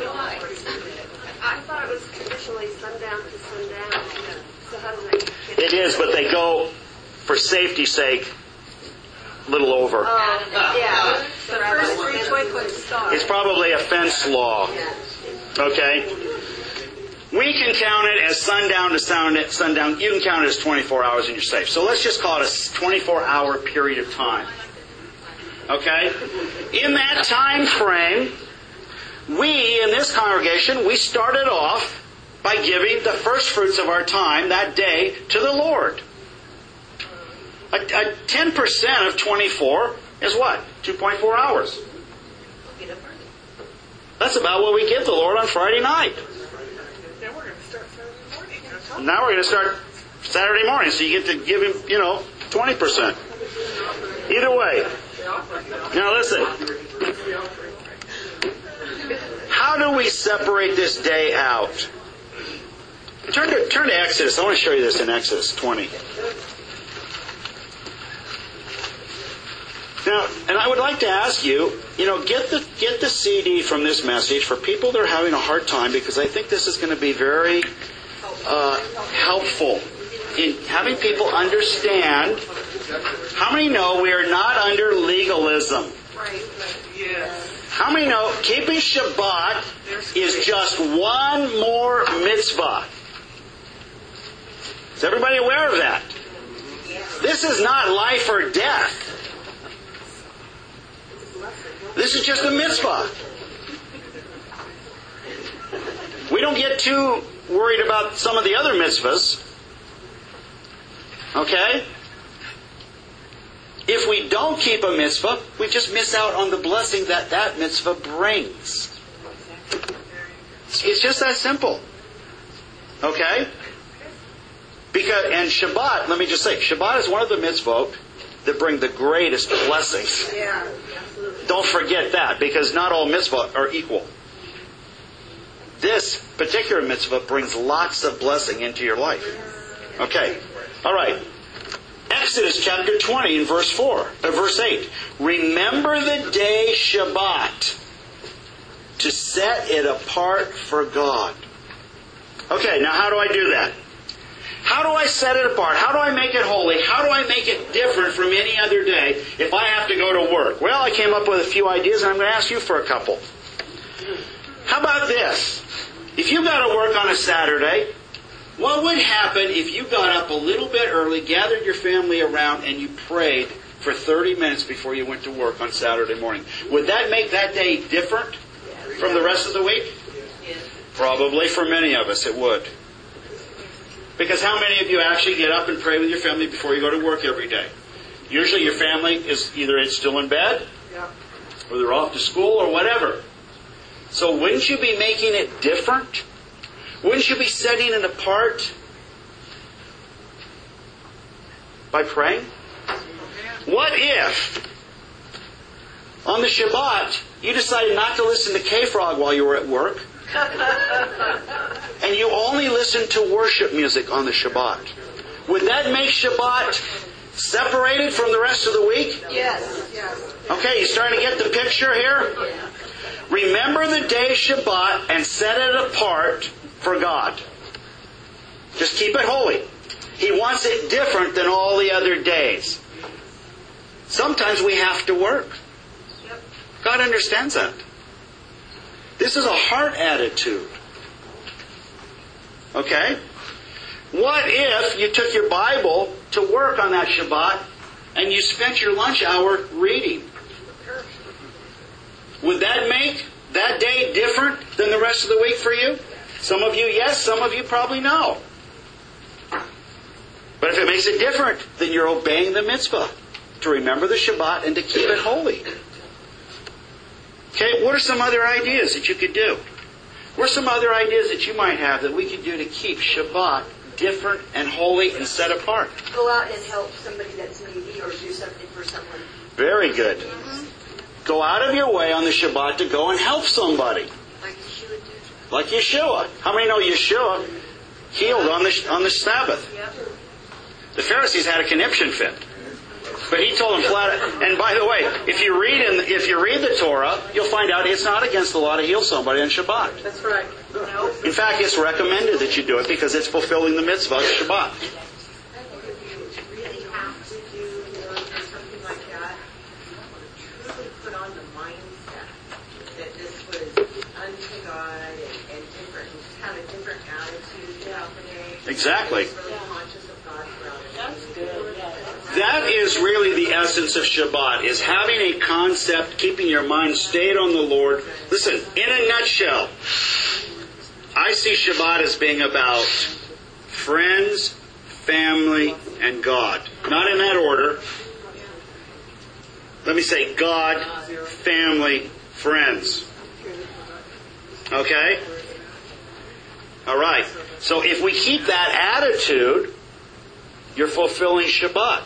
D: I thought it was traditionally sundown to sundown. So how do they...
A: It is, but they go, for safety's sake, a little over.
D: Oh, yeah. The first three twinkling stars.
A: It's probably a fence law. Okay? We can count it as sundown to sundown. You can count it as twenty-four hours and you're safe. So let's just call it a twenty-four hour period of time. Okay? In that time frame, we in this congregation, we started off by giving the first fruits of our time that day to the Lord. A, a ten percent of twenty-four is what? two point four hours. That's about what we give the Lord on Friday night.
D: Now we're going to start Saturday morning.
A: Now we're going to start Saturday morning, so you get to give him, you know, twenty percent. Either way. Now listen. How how do we separate this day out? Turn to, turn to Exodus. I want to show you this in Exodus twenty. Now, and I would like to ask you, you know, get the get the C D from this message for people that are having a hard time, because I think this is going to be very uh, helpful in having people understand. How many know we are not under legalism? How many know keeping Shabbat is just one more mitzvah? Is everybody aware of that? This is not life or death. This is just a mitzvah. We don't get too worried about some of the other mitzvahs. Okay? If we don't keep a mitzvah, we just miss out on the blessing that that mitzvah brings. It's just that simple. Okay? Because, and Shabbat, let me just say, Shabbat is one of the mitzvot that bring the greatest blessings.
D: Yeah.
A: Don't forget that, because not all mitzvah are equal. This particular mitzvah brings lots of blessing into your life. Okay. All right. Exodus chapter twenty and verse four, or verse eight. Remember the day Shabbat to set it apart for God. Okay, now how do I do that? How do I set it apart? How do I make it holy? How do I make it different from any other day if I have to go to work? Well, I came up with a few ideas and I'm going to ask you for a couple. How about this? If you got to work on a Saturday, what would happen if you got up a little bit early, gathered your family around, and you prayed for thirty minutes before you went to work on Saturday morning? Would that make that day different from the rest of the week? Probably for many of us it would. Because how many of you actually get up and pray with your family before you go to work every day? Usually your family is either it's still in bed, or they're off to school, or whatever. So wouldn't you be making it different? Wouldn't you be setting it apart by praying? What if on the Shabbat you decided not to listen to K-Frog while you were at work, and you only listened to worship music on the Shabbat? Would that make Shabbat separated from the rest of the week?
D: Yes. Yes.
A: Okay, you starting to get the picture here? Remember the day Shabbat and set it apart for God. Just keep it holy. He wants it different than all the other days. Sometimes we have to work. God understands that. This is a heart attitude. Okay? What if you took your Bible to work on that Shabbat and you spent your lunch hour reading? Would that make that day different than the rest of the week for you? Some of you, yes. Some of you, probably no. But if it makes it different, then you're obeying the mitzvah to remember the Shabbat and to keep it holy. Okay, what are some other ideas that you could do? What are some other ideas that you might have that we could do to keep Shabbat different and holy and set apart?
D: Go out and help somebody that's needy or do something for someone.
A: Very good.
D: Mm-hmm.
A: Go out of your way on the Shabbat to go and help somebody.
D: Like Yeshua did.
A: Like Yeshua. How many know Yeshua healed on the on the Sabbath?
D: Yep.
A: The Pharisees had a conniption fit. But he told them flat out. And by the way, if you read in, if you read the Torah, you'll find out it's not against the law to heal somebody on Shabbat.
D: That's right. No.
A: In fact, it's recommended that you do it because it's fulfilling the mitzvah of Shabbat.
D: If you really have to do work or something like that, truly put on the mindset that this was unto God and, and different, and just have a different attitude throughout the day.
A: Exactly.
D: Just really conscious of God throughout the day. That's good. Yeah.
A: That is really the essence of Shabbat, is having a concept, keeping your mind stayed on the Lord. Listen, in a nutshell, I see Shabbat as being about friends, family, and God. Not in that order. Let me say God, family, friends. Okay? All right. So if we keep that attitude, you're fulfilling Shabbat.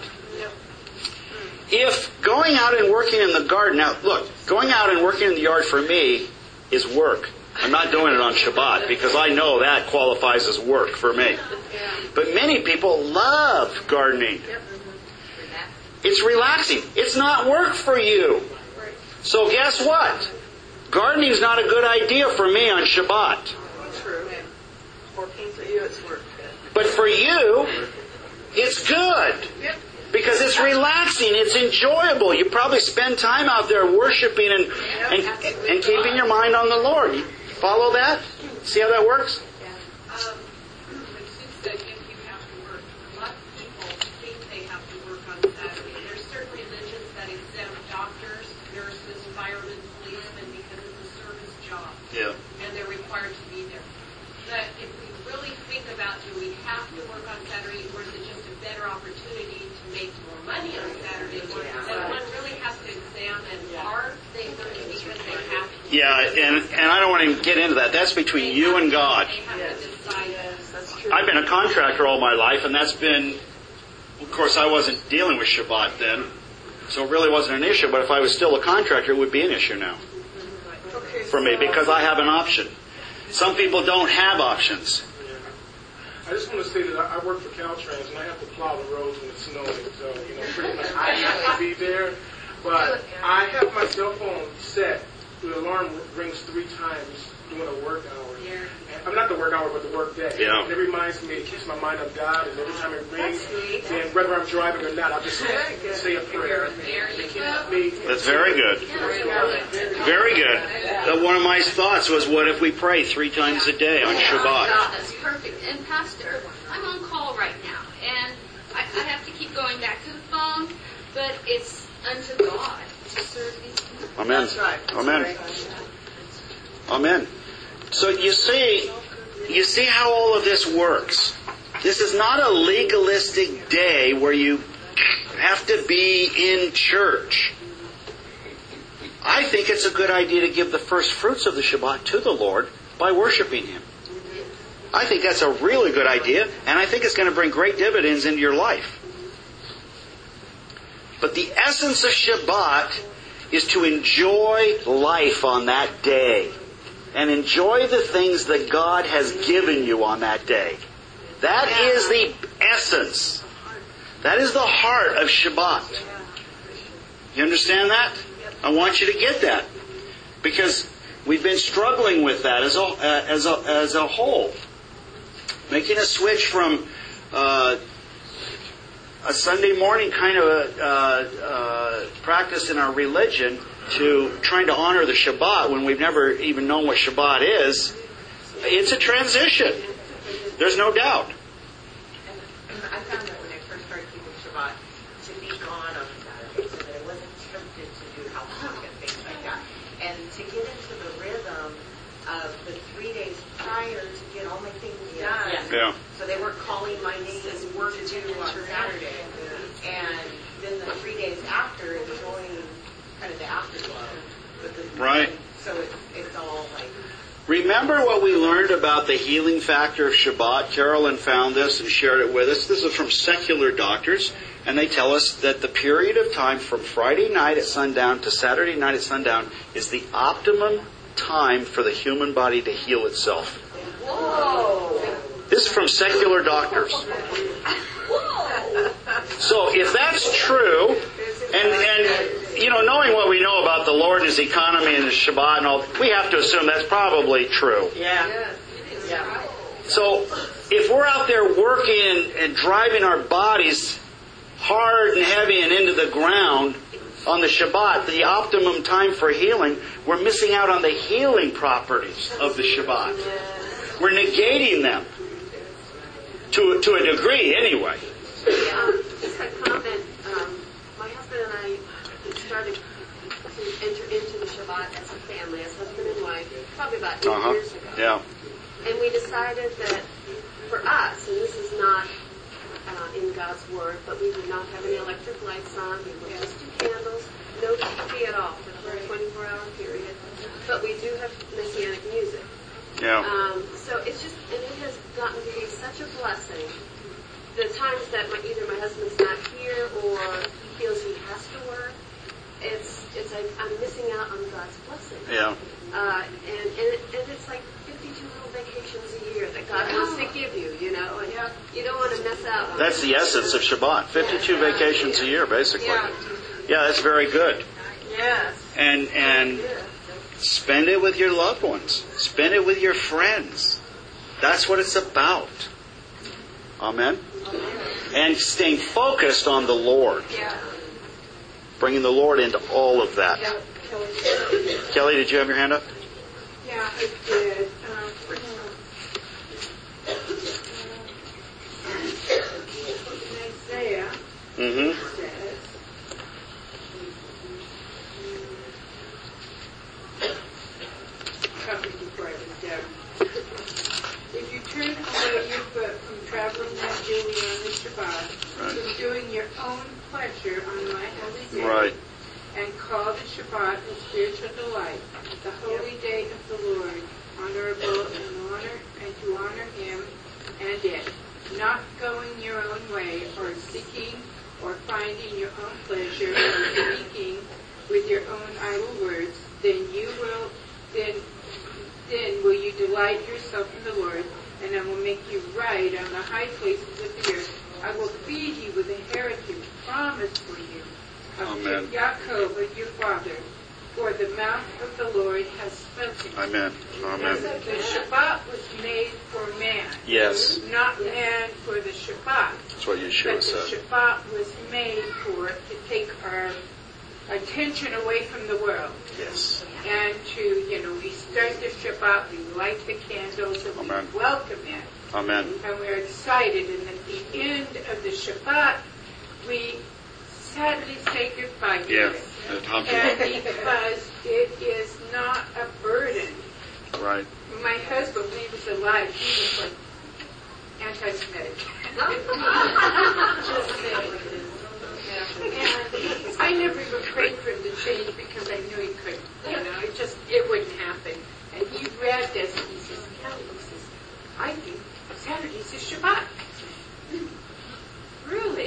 A: If going out and working in the garden, now look, going out and working in the yard for me is work. I'm not doing it on Shabbat because I know that qualifies as work for me. But many people love gardening. It's relaxing. It's not work for you. So guess what? Gardening is not a good idea for me on Shabbat.
D: True. Working for you, it's work.
A: But for you, it's good. Because it's relaxing, it's enjoyable. You probably spend time out there worshiping and, and, and keeping your mind on the Lord. You follow that? See how that works?
E: Um, when Sue said if you have to work, a lot of people think they have to work on Saturday. There's certain religions that exempt doctors, nurses, firemen, policemen because it's a service job.
A: Yeah.
E: And they're required to be there. But if we really think about, do we have to work on Saturday, or is it just a better opportunity to make more money on Saturday? Then one really has to examine, are they working because they have to?
A: Yeah, and, and I don't want to get into that. That's between you and God.
E: They have to decide.
D: Yes, that's true.
A: I've been a contractor all my life, and that's been, of course, I wasn't dealing with Shabbat then, so it really wasn't an issue. But if I was still a contractor, it would be an issue now
D: Okay,
A: for me
D: so-
A: because I have an option. Some people don't have options.
B: I just want to say that I I work for Caltrans and I have to plow the roads when it's snowing. So, you know, pretty much I have to be there. But I have my cell phone set. The alarm rings three times during the work hour. And, I'm not the work hour, but the work day.
A: Yeah.
B: And it reminds me, it keeps my mind on God. And every time it rings, then whether I'm driving or not, I'll just say a prayer. It keeps me.
A: That's very good. Very good. Uh, one of my thoughts was, what if we pray three times a day on Shabbat?
F: That's perfect. And Pastor, I'm on call right now, and I, I have to keep going back to the phone, but it's unto God to serve these people.
A: Amen.
D: That's right. That's
A: Amen.
D: right.
A: Amen. So you see, you see how all of this works. This is not a legalistic day where you have to be in church. I think it's a good idea to give the first fruits of the Shabbat to the Lord by worshiping Him. I think that's a really good idea, and I think it's going to bring great dividends into your life. But the essence of Shabbat is to enjoy life on that day and enjoy the things that God has given you on that day. That is the essence. That is the heart of Shabbat. You understand that? I want you to get that. Because we've been struggling with that as a, uh, as a, as a whole. Making a switch from uh, a Sunday morning kind of a, uh, uh, practice in our religion to trying to honor the Shabbat when we've never even known what Shabbat is. It's a transition. There's no doubt.
D: And I found that when I first started keeping Shabbat, to be gone on Saturday, so that I wasn't tempted to do housework and things like that. And to get into the rhythm of the three days prior to get all my things done.
A: Yeah.
D: So they weren't calling my name as work to do on Saturday. And then the three days after, enjoying kind of the afterglow. But the,
A: Right.
D: So it's, it's all like...
A: Remember what we learned about the healing factor of Shabbat? Carolyn found this and shared it with us. This is from secular doctors, and they tell us that the period of time from Friday night at sundown to Saturday night at sundown is the optimum time for the human body to heal itself.
D: Whoa!
A: This is from secular doctors. So if that's true, and, and you know, knowing what we know about the Lord and His economy and His Shabbat and all, we have to assume that's probably true.
D: Yeah. Yeah.
A: So if we're out there working and, and driving our bodies hard and heavy and into the ground on the Shabbat, the optimum time for healing, we're missing out on the healing properties of the Shabbat. We're negating them. To, to a degree, anyway.
G: Um, just a comment. Um, my husband and I started to enter into the Shabbat as a family, as husband and wife, probably about eight
A: Uh-huh.
G: years ago.
A: Yeah.
G: And we decided that for us, and this is not uh, in God's Word, but we would not have any electric lights on. We would just do candles, no T V at all for the whole twenty-four hour period. But we do have Messianic music.
A: Yeah.
G: Um, so it's just, and it has gotten to be such a blessing. The times that my, either my husband's not here or he feels he has to work, it's it's like I'm missing out on God's blessing.
A: Yeah.
G: Uh, and and, it, and it's like You don't want to miss out on
A: That's the essence of Shabbat. fifty-two vacations a year, basically.
G: Yeah.
A: Yeah, that's very good.
G: Yes.
A: And and spend it with your loved ones. Spend it with your friends. That's what it's about. Amen? And staying focused on the Lord.
G: Yeah.
A: Bringing the Lord into all of that.
H: Yeah, Kelly.
A: Kelly, did you have your hand up?
H: Yeah, I did. Um, in Isaiah
A: Mm-hmm.
H: says, probably before I was down. If you turn away your foot from traveling not daily on the Shabbat,
A: Right.
H: from doing your own pleasure on my holy day,
A: Right.
H: and call the Shabbat a spiritual delight, the holy day of the Lord, honorable and honor, and to honor Him and it, not going your own way, or seeking or finding your own pleasure, or speaking with your own idle words, then you will, then, then will you delight yourself in the Lord, and I will make you right on the high places of the earth. I will feed you with a heritage promised for you.
A: Amen.
H: Of Yaakov, your father, for the mouth of the Lord has spoken.
A: Amen. Amen.
H: The Shabbat was made for man.
A: Yes.
H: Not man for the Shabbat.
A: That's what you should
H: But
A: have
H: the
A: said.
H: Shabbat was made for to take our attention away from the world.
A: Yes.
H: And to, you know, we start the Shabbat, we light the candles, and
A: Amen.
H: we welcome it.
A: Amen.
H: And we're excited. And at the end of the Shabbat, we sadly say goodbye to
A: Yeah.
H: it.
A: It humps
H: And
A: you
H: because it is not a burden.
A: up. Right.
H: My husband, when he was alive, he was like anti-Semitic. Just saying. And I never even prayed for him to change because I knew he couldn't. You know, it just, it wouldn't happen. And he read this and he says, Kelly, he says, I think Saturday's is Shabbat. Really?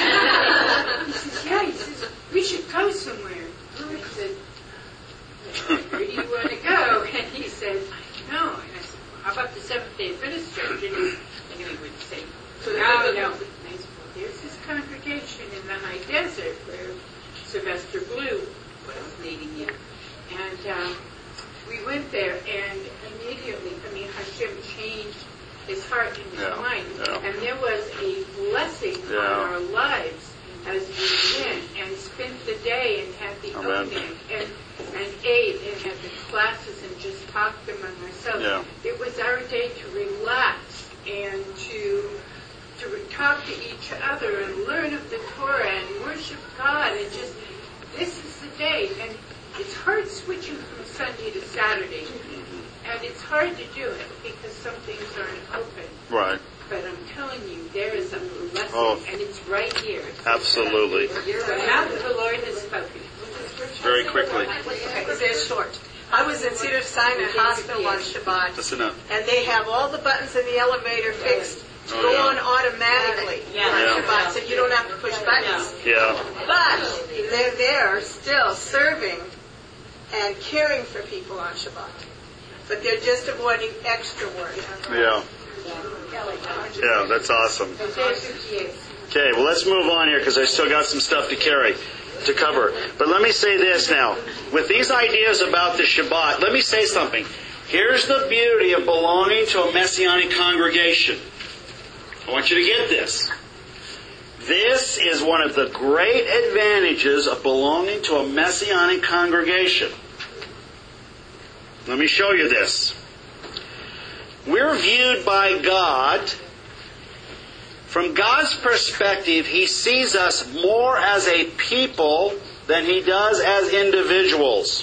H: He says, yeah, he says, we should go somewhere. I said, where do you want to go? And he said, no. And I said, well, how about the Seventh-day Adventist Church? And he, I knew he wouldn't say, no, no. And I said, well, there's this congregation in the high desert where Sylvester Blue was leading you. And um, we went there, and immediately, I mean, Hashem changed his heart and his
A: Yeah,
H: mind.
A: yeah.
H: And there was a blessing
A: Yeah.
H: on our lives as we went and spent the day and had the
A: Amen.
H: opening and, and ate and had the classes and just talked among ourselves.
A: Yeah.
H: It was our day to relax and to to talk to each other and learn of the Torah and worship God and just, this is the day. And it's hard switching from Sunday to Saturday. And it's hard to do it because some things aren't open.
A: Right.
H: But I'm telling you, there is a blessing,
A: Oh.
H: and it's right here.
A: Absolutely.
H: The mouth of the Lord has spoken.
A: Very quickly.
I: Okay, it's very short. I was in Cedar Sinai Hospital on Shabbat,
A: Listen up.
I: and they have all the buttons in the elevator fixed to
A: Oh,
I: go
A: yeah.
I: on automatically
A: Yeah.
I: on Shabbat, so you don't have to push buttons.
A: Yeah.
I: But they're there still serving and caring for people on Shabbat. But they're just avoiding extra work.
A: Yeah. Yeah, that's awesome. Okay, well, let's move on here because I still got some stuff to carry, to cover. But let me say this now. With these ideas about the Shabbat, let me say something. Here's the beauty of belonging to a Messianic congregation. I want you to get this. This is one of the great advantages of belonging to a Messianic congregation. Let me show you this. We're viewed by God. From God's perspective, He sees us more as a people than He does as individuals.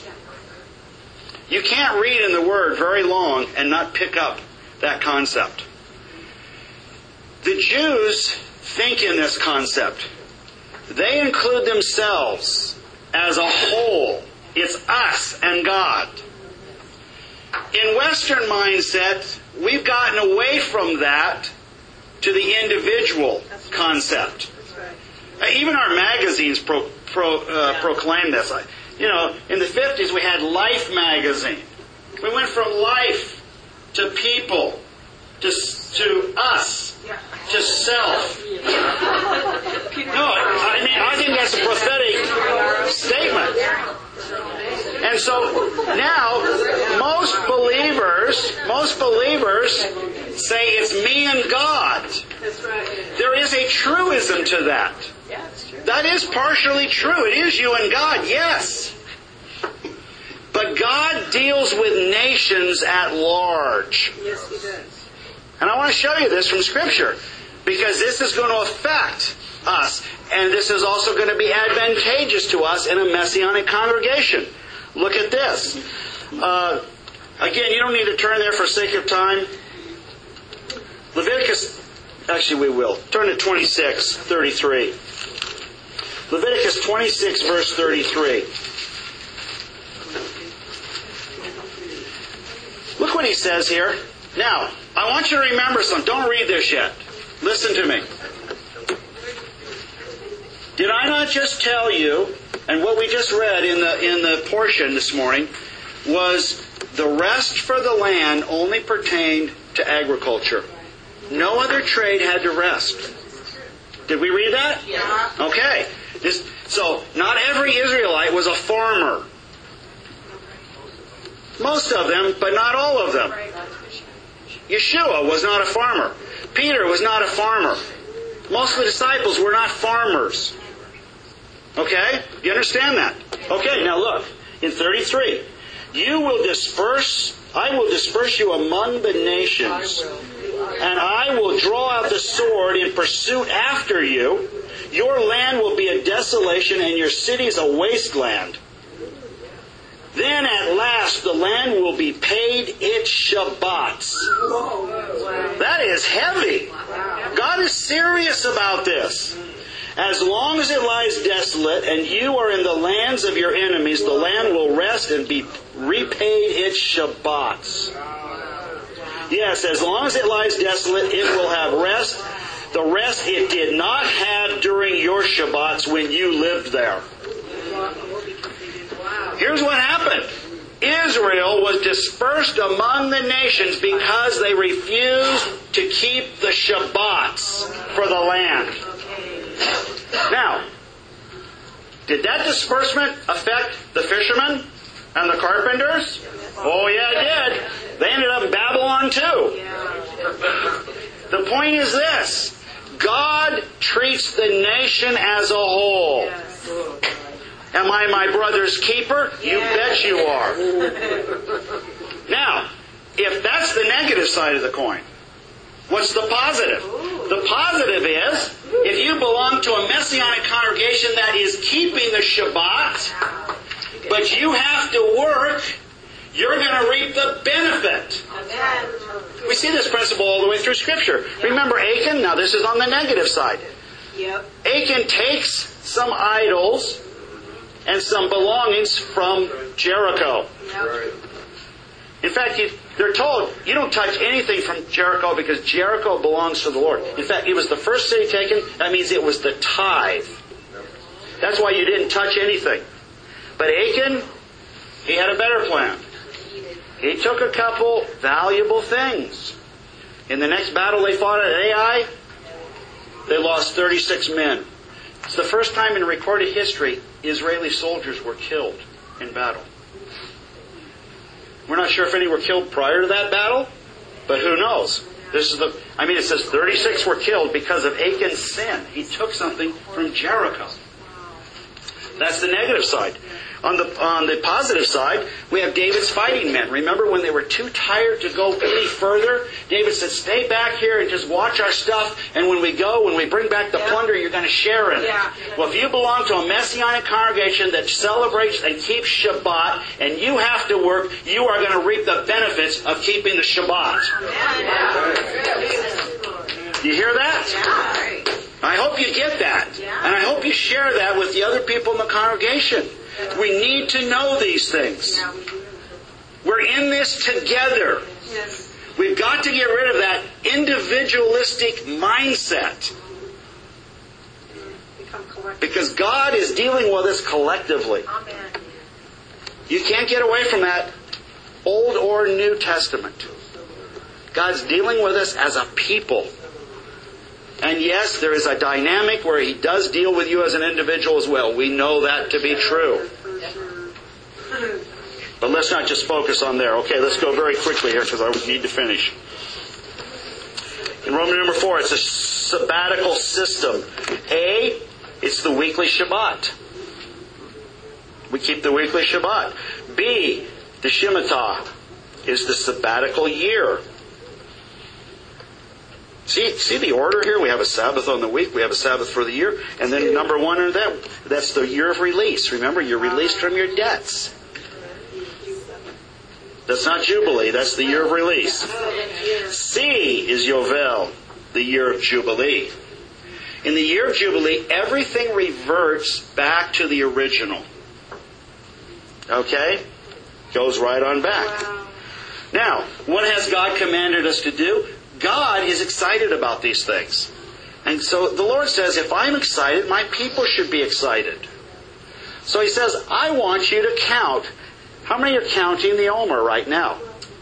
A: You can't read in the Word very long and not pick up that concept. The Jews think in this concept. They include themselves as a whole. It's us and God. In Western mindset, we've gotten away from that to the individual concept. Uh, Even our magazines pro, pro, uh, proclaim this. I, you know, in the fifties we had Life magazine. We went from life to people to to us as self. No, I mean, I think that's a prophetic statement. And so now, most believers, most believers say it's me and God. There is a truism to that. That is partially true. It is you and God, yes. But God deals with nations at large.
I: Yes, He does.
A: And I want to show you this from Scripture, because this is going to affect us. And this is also going to be advantageous to us in a Messianic congregation. Look at this. Uh, again, you don't need to turn there for sake of time. Leviticus, actually we will. Turn to twenty-six thirty-three. Leviticus twenty-six, verse thirty-three. Look what he says here. Now, I want you to remember something. Don't read this yet. Listen to me. Did I not just tell you, and what we just read in the in the portion this morning, was the rest for the land only pertained to agriculture. No other trade had to rest. Did we read that?
I: Yeah.
A: Okay. This, so, not every Israelite was a farmer. Most of them, but not all of them. Yeshua was not a farmer. Peter was not a farmer. Most of the disciples were not farmers. Okay? You understand that? Okay, now look. In thirty-three. You will disperse, I will disperse you among the nations, and I will draw out the sword in pursuit after you. Your land will be a desolation, and your cities a wasteland. Then at last the land will be paid its Shabbats. That is heavy. God is serious about this. As long as it lies desolate and you are in the lands of your enemies, the land will rest and be repaid its Shabbats. Yes, as long as it lies desolate, it will have rest. The rest it did not have during your Shabbats when you lived there. Here's what happened. Israel was dispersed among the nations because they refused to keep the Shabbats for the land. Now, did that disbursement affect the fishermen and the carpenters? Oh yeah, it did. They ended up in Babylon too. The point is this. God treats the nation as a whole. Am I my brother's keeper? You bet you are. Now, if that's the negative side of the coin, what's the positive? The positive is, if you belong to a Messianic congregation that is keeping the Shabbat, but you have to work, you're going to reap the benefit. We see this principle all the way through Scripture. Remember Achan? Now this is on the negative side.
I: Yep.
A: Achan takes some idols and some belongings from Jericho.
I: Yep.
A: In fact, you, they're told, you don't touch anything from Jericho because Jericho belongs to the Lord. In fact, it was the first city taken. That means it was the tithe. That's why you didn't touch anything. But Achan, he had a better plan. He took a couple valuable things. In the next battle they fought at Ai, they lost thirty-six men. It's the first time in recorded history Israeli soldiers were killed in battle. We're not sure if any were killed prior to that battle, but who knows? This is the. I mean, it says thirty-six were killed because of Achan's sin. He took something from Jericho. That's the negative side. On the on the positive side, we have David's fighting men. Remember when they were too tired to go any further? David said, stay back here and just watch our stuff. And when we go, when we bring back the plunder, you're going to share in it.
I: Yeah.
A: Well, if you belong to a Messianic congregation that celebrates and keeps Shabbat, and you have to work, you are going to reap the benefits of keeping the Shabbat. You hear that? I hope you get that. And I hope you share that with the other people in the congregation. We need to know these things. We're in this together. We've got to get rid of that individualistic mindset. Because God is dealing with us collectively. You can't get away from that, Old or New Testament. God's dealing with us as a people. And yes, there is a dynamic where He does deal with you as an individual as well. We know that to be true. But let's not just focus on there. Okay, let's go very quickly here because I need to finish. In Roman number four, it's a sabbatical system. A, it's the weekly Shabbat. We keep the weekly Shabbat. B, the Shemitah is the sabbatical year. See, see the order here? We have a Sabbath on the week, we have a Sabbath for the year, and then number one under that, that's the year of release. Remember, you're released from your debts. That's not Jubilee, that's the year of release. C is Yovel, the year of Jubilee. In the year of Jubilee, everything reverts back to the original. Okay? Goes right on back. Now, what has God commanded us to do? God is excited about these things. And so the Lord says, if I'm excited, my people should be excited. So He says, I want you to count. How many are counting the Omer right now?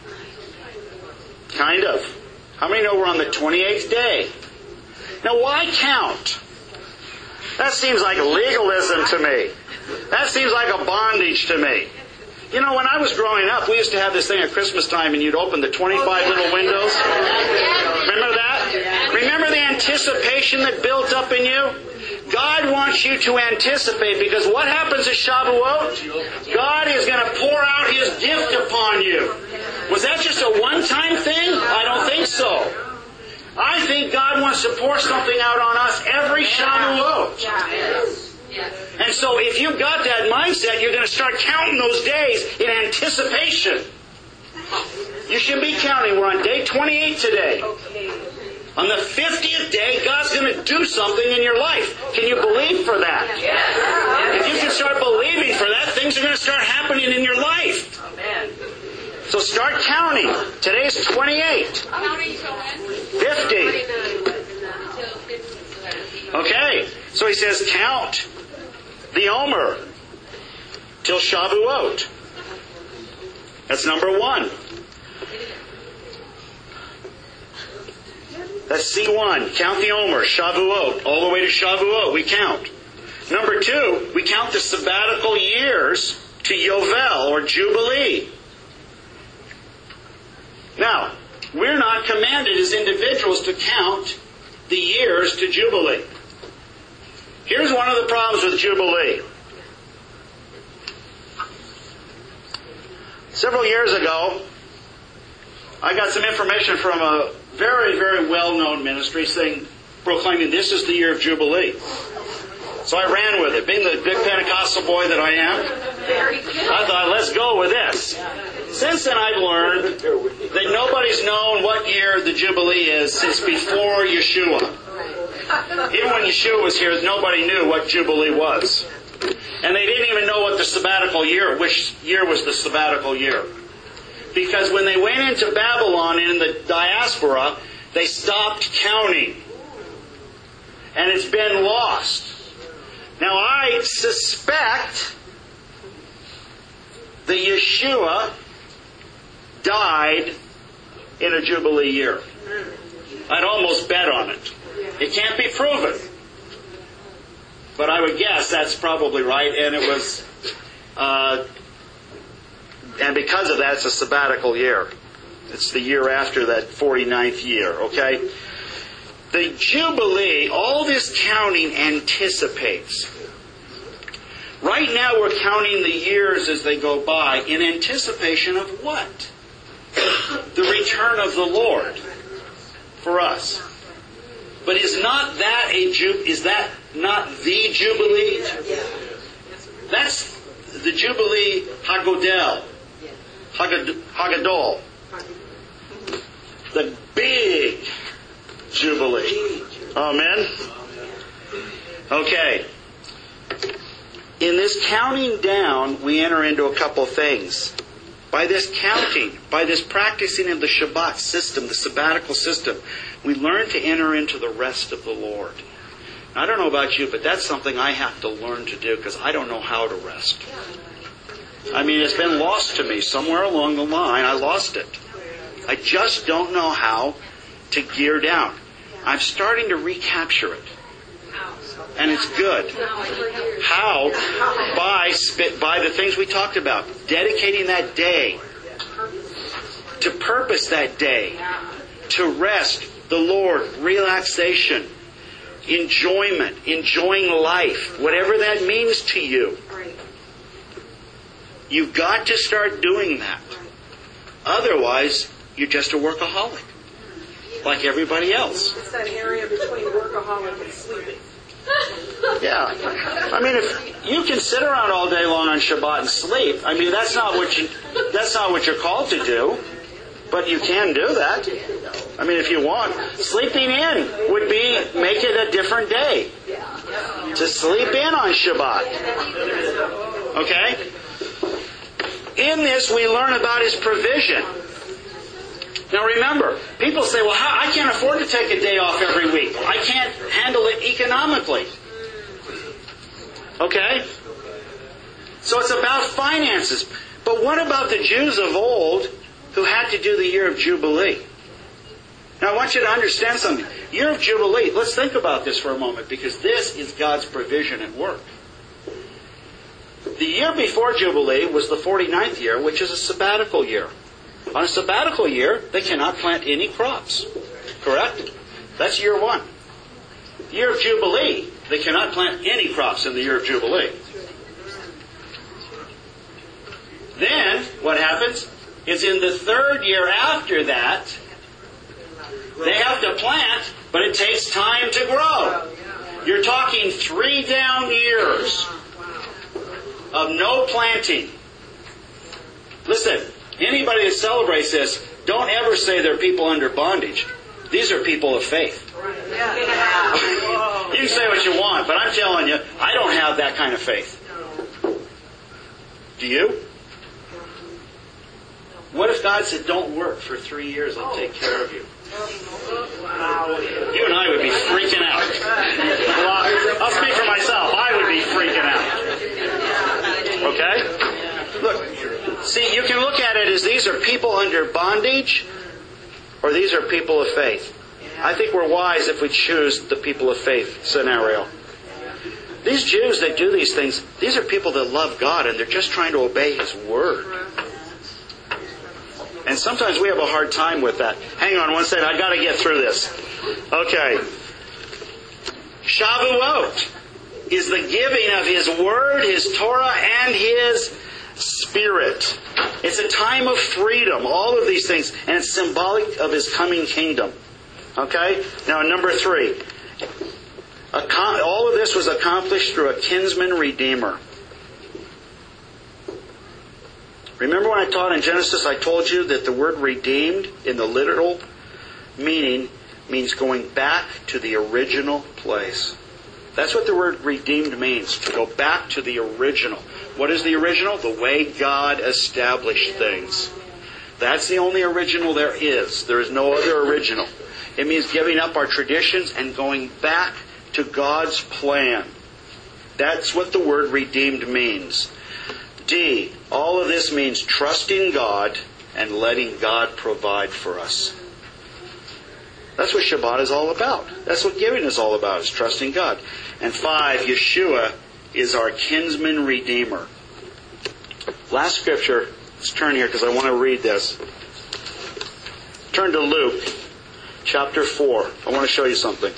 A: Kind of. How many know we're on the twenty-eighth day? Now why count? That seems like legalism to me. That seems like a bondage to me. You know, when I was growing up, we used to have this thing at Christmas time and you'd open the twenty-five little windows. Remember that? Remember the anticipation that built up in you? God wants you to anticipate, because what happens at Shavuot? God is going to pour out His gift upon you. Was that just a one-time thing? I don't think so. I think God wants to pour something out on us every Shavuot. And so if you've got that mindset, you're going to start counting those days in anticipation. You should be counting. We're on day twenty-eight today. On the fiftieth day, God's going to do something in your life. Can you believe for that? If you can start believing for that, things are going to start happening in your life. So start counting. Today's twenty-eight. fifty. Okay. So He says, count the Omer till Shavuot. That's number one. That's C one. Count the Omer, Shavuot. All the way to Shavuot, we count. Number two, we count the sabbatical years to Yovel, or Jubilee. Now, we're not commanded as individuals to count the years to Jubilee. Here's one of the problems with Jubilee. Several years ago, I got some information from a very, very well-known ministry saying, proclaiming this is the year of Jubilee. So I ran with it. Being the big Pentecostal boy that I am, I thought, let's go with this. Since then I've learned that nobody's known what year the Jubilee is since before Yeshua. Even when Yeshua was here, nobody knew what Jubilee was. And they didn't even know what the sabbatical year, which year was the sabbatical year. Because when they went into Babylon in the diaspora, they stopped counting. And it's been lost. Now I suspect that Yeshua died in a Jubilee year. I'd almost bet on it. It can't be proven. But I would guess that's probably right. And it was... Uh, and because of that, it's a sabbatical year. It's the year after that forty-ninth year, okay? The Jubilee, all this counting anticipates. Right now we're counting the years as they go by in anticipation of what? The return of the Lord for us. But is not that a ju- is that not the Jubilee? That's the Jubilee Hagodel. Hagad- Hagadol. The big Jubilee. Amen? Okay. In this counting down, we enter into a couple things. By this counting, by this practicing of the Shabbat system, the sabbatical system, we learn to enter into the rest of the Lord. Now, I don't know about you, but that's something I have to learn to do because I don't know how to rest. I mean, it's been lost to me. Somewhere along the line, I lost it. I just don't know how to gear down. I'm starting to recapture it. And it's good. How? By, by the things we talked about. Dedicating that day. To purpose that day. To rest, the Lord, relaxation, enjoyment, enjoying life, whatever that means to you. You've got to start doing that. Otherwise, you're just a workaholic. Like everybody else.
J: It's that area between workaholic and sleeping.
A: Yeah. I mean, if you can sit around all day long on Shabbat and sleep, I mean, that's not what you, that's not what you're called to do. But you can do that. I mean, if you want. Sleeping in would be, make it a different day. To sleep in on Shabbat. Okay? In this, we learn about His provision. Now remember, people say, well, how, I can't afford to take a day off every week. I can't handle it economically. Okay? So it's about finances. But what about the Jews of old who had to do the year of Jubilee? Now I want you to understand something. Year of Jubilee, let's think about this for a moment, because this is God's provision at work. The year before Jubilee was the forty-ninth year, which is a sabbatical year. On a sabbatical year, they cannot plant any crops. Correct? That's year one. Year of Jubilee, they cannot plant any crops in the year of Jubilee. Then, what happens is in the third year after that, they have to plant, but it takes time to grow. You're talking three down years of no planting. Listen, anybody that celebrates this, don't ever say they're people under bondage. These are people of faith. You can say what you want, but I'm telling you, I don't have that kind of faith. Do you? What if God said, don't work for three years, I'll take care of you? You and I would be freaking out. Well, I'll speak for myself. I would be freaking out. Okay? Look, see, you can look at it as these are people under bondage, or these are people of faith. I think we're wise if we choose the people of faith scenario. These Jews that do these things, these are people that love God and they're just trying to obey His Word. And sometimes we have a hard time with that. Hang on one second, I've got to get through this. Okay. Shavuot is the giving of His Word, His Torah, and His Spirit. It's a time of freedom, all of these things, and it's symbolic of His coming kingdom. Okay? Now, number three. All of this was accomplished through a kinsman redeemer. Remember when I taught in Genesis, I told you that the word redeemed in the literal meaning means going back to the original place. That's what the word redeemed means, to go back to the original. What is the original? The way God established things. That's the only original there is. There is no other original. It means giving up our traditions and going back to God's plan. That's what the word redeemed means. D, all of this means trusting God and letting God provide for us. That's what Shabbat is all about. That's what giving is all about, is trusting God. And five, Yeshua is our kinsman redeemer. Last scripture, let's turn here because I want to read this. Turn to Luke chapter four. I want to show you something.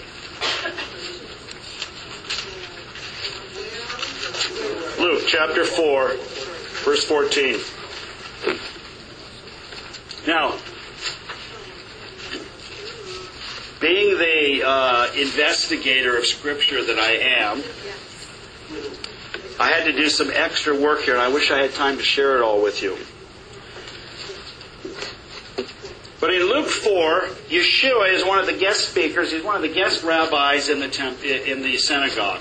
A: Luke chapter four, verse fourteen. Now, being the uh, investigator of Scripture that I am, I had to do some extra work here, and I wish I had time to share it all with you. But in Luke four, Yeshua is one of the guest speakers. He's one of the guest rabbis in the temp- in the synagogue.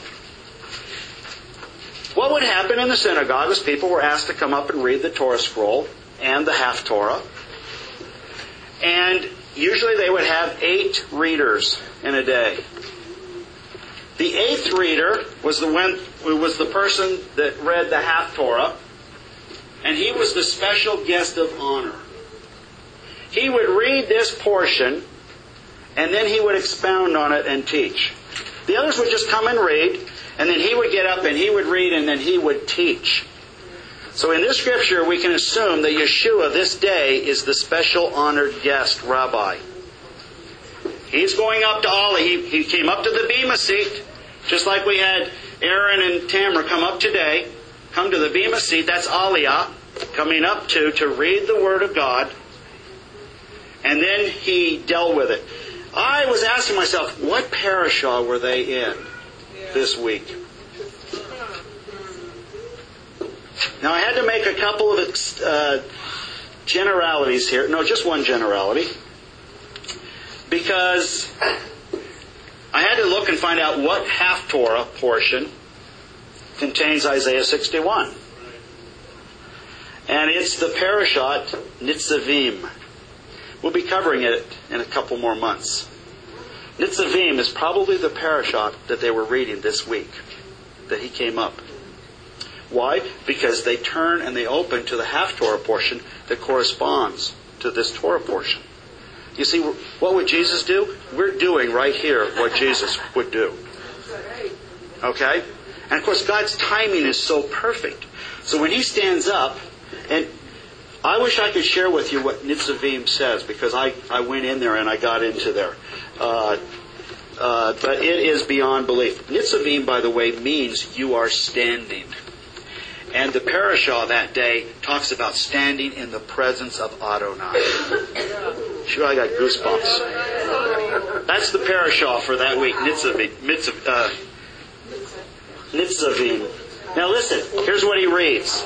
A: What would happen in the synagogue is people were asked to come up and read the Torah scroll and the Haftorah. And usually they would have eight readers in a day. The eighth reader was the one, was the person that read the Haftorah, and he was the special guest of honor. He would read this portion, and then he would expound on it and teach. The others would just come and read, and then he would get up and he would read, and then he would teach. So in this scripture, we can assume that Yeshua this day is the special honored guest rabbi. He's going up to Oli. He, he came up to the Bema seat, just like we had Aaron and Tamar come up today. Come to the Bema seat. That's Aliyah, coming up to, to read the Word of God. And then he dealt with it. I was asking myself, what parashah were they in this week? Now, I had to make a couple of uh, generalities here. No, just one generality. Because I had to look and find out what half-Torah portion contains Isaiah sixty-one. And it's the parashat Nitzavim. We'll be covering it in a couple more months. Nitzavim is probably the parashat that they were reading this week, that he came up. Why? Because they turn and they open to the half-Torah portion that corresponds to this Torah portion. You see, what would Jesus do? We're doing right here what Jesus would do. Okay? And of course, God's timing is so perfect. So when he stands up, and I wish I could share with you what Nitzavim says, because I, I went in there and I got into there. Uh, uh, but it is beyond belief. Nitzavim, by the way, means you are standing. And the parashah that day talks about standing in the presence of Adonai. Sure, I got goosebumps. That's the parashah for that week, Nitzavim. Mitzav, uh, Nitzavim. Now listen, here's what he reads.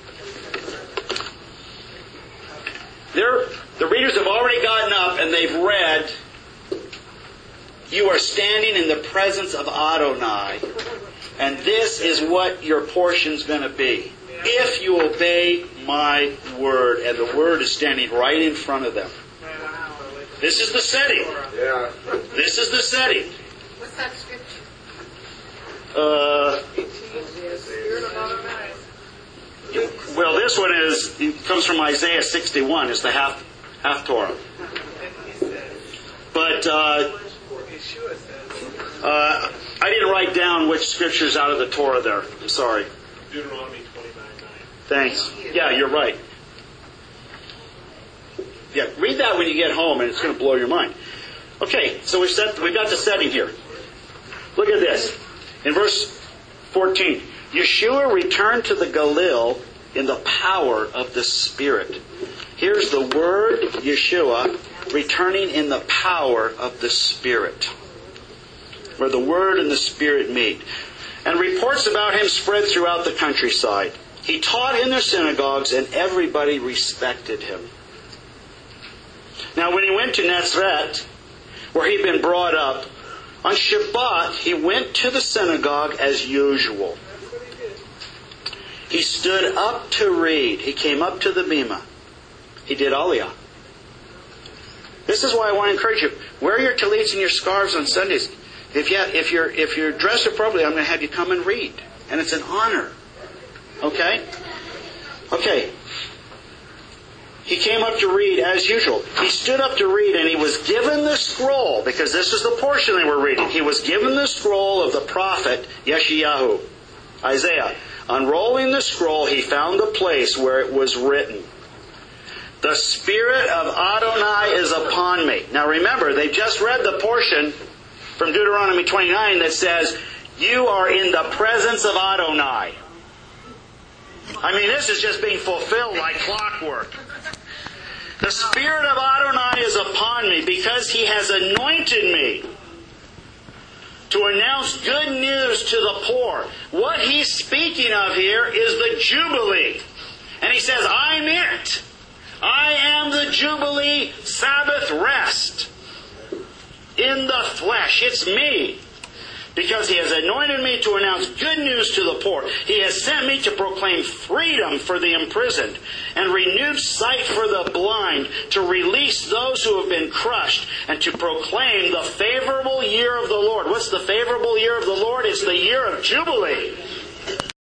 A: They're, the readers have already gotten up and they've read, you are standing in the presence of Adonai. And this is what your portion's going to be. If you obey my word. And the word is standing right in front of them. This is the setting.
B: Yeah.
A: This is the setting.
F: What's that scripture?
A: Uh, well, this one is it comes from Isaiah sixty-one. It's the half half Torah. But uh, uh, I didn't write down which scriptures out of the Torah there. I'm sorry.
K: Deuteronomy twenty-nine nine.
A: Thanks. Yeah, you're right. Yeah, read that when you get home, and it's going to blow your mind. Okay, so we've set, we've got the setting here. Look at this. In verse fourteen, Yeshua returned to the Galil in the power of the Spirit. Here's the word Yeshua returning in the power of the Spirit, where the Word and the Spirit meet. And reports about him spread throughout the countryside. He taught in their synagogues, and everybody respected him. Now, when he went to Nazareth, where he'd been brought up, on Shabbat, he went to the synagogue as usual. He stood up to read. He came up to the Bema. He did Aliyah. This is why I want to encourage you. Wear your tallits and your scarves on Sundays. If, you, if, you're, if you're dressed appropriately, I'm going to have you come and read. And it's an honor. Okay? Okay. He came up to read as usual. He stood up to read and he was given the scroll, because this is the portion they were reading. He was given the scroll of the prophet Yeshayahu, Isaiah. Unrolling the scroll, he found the place where it was written, "The Spirit of Adonai is upon me." Now remember, they've just read the portion from Deuteronomy twenty-nine that says, you are in the presence of Adonai. I mean, this is just being fulfilled like clockwork. The Spirit of Adonai is upon me because He has anointed me to announce good news to the poor. What He's speaking of here is the Jubilee. And He says, I'm it. I am the Jubilee Sabbath rest in the flesh. It's me. Because He has anointed me to announce good news to the poor. He has sent me to proclaim freedom for the imprisoned and renewed sight for the blind, to release those who have been crushed, and to proclaim the favorable year of the Lord. What's the favorable year of the Lord? It's the year of Jubilee.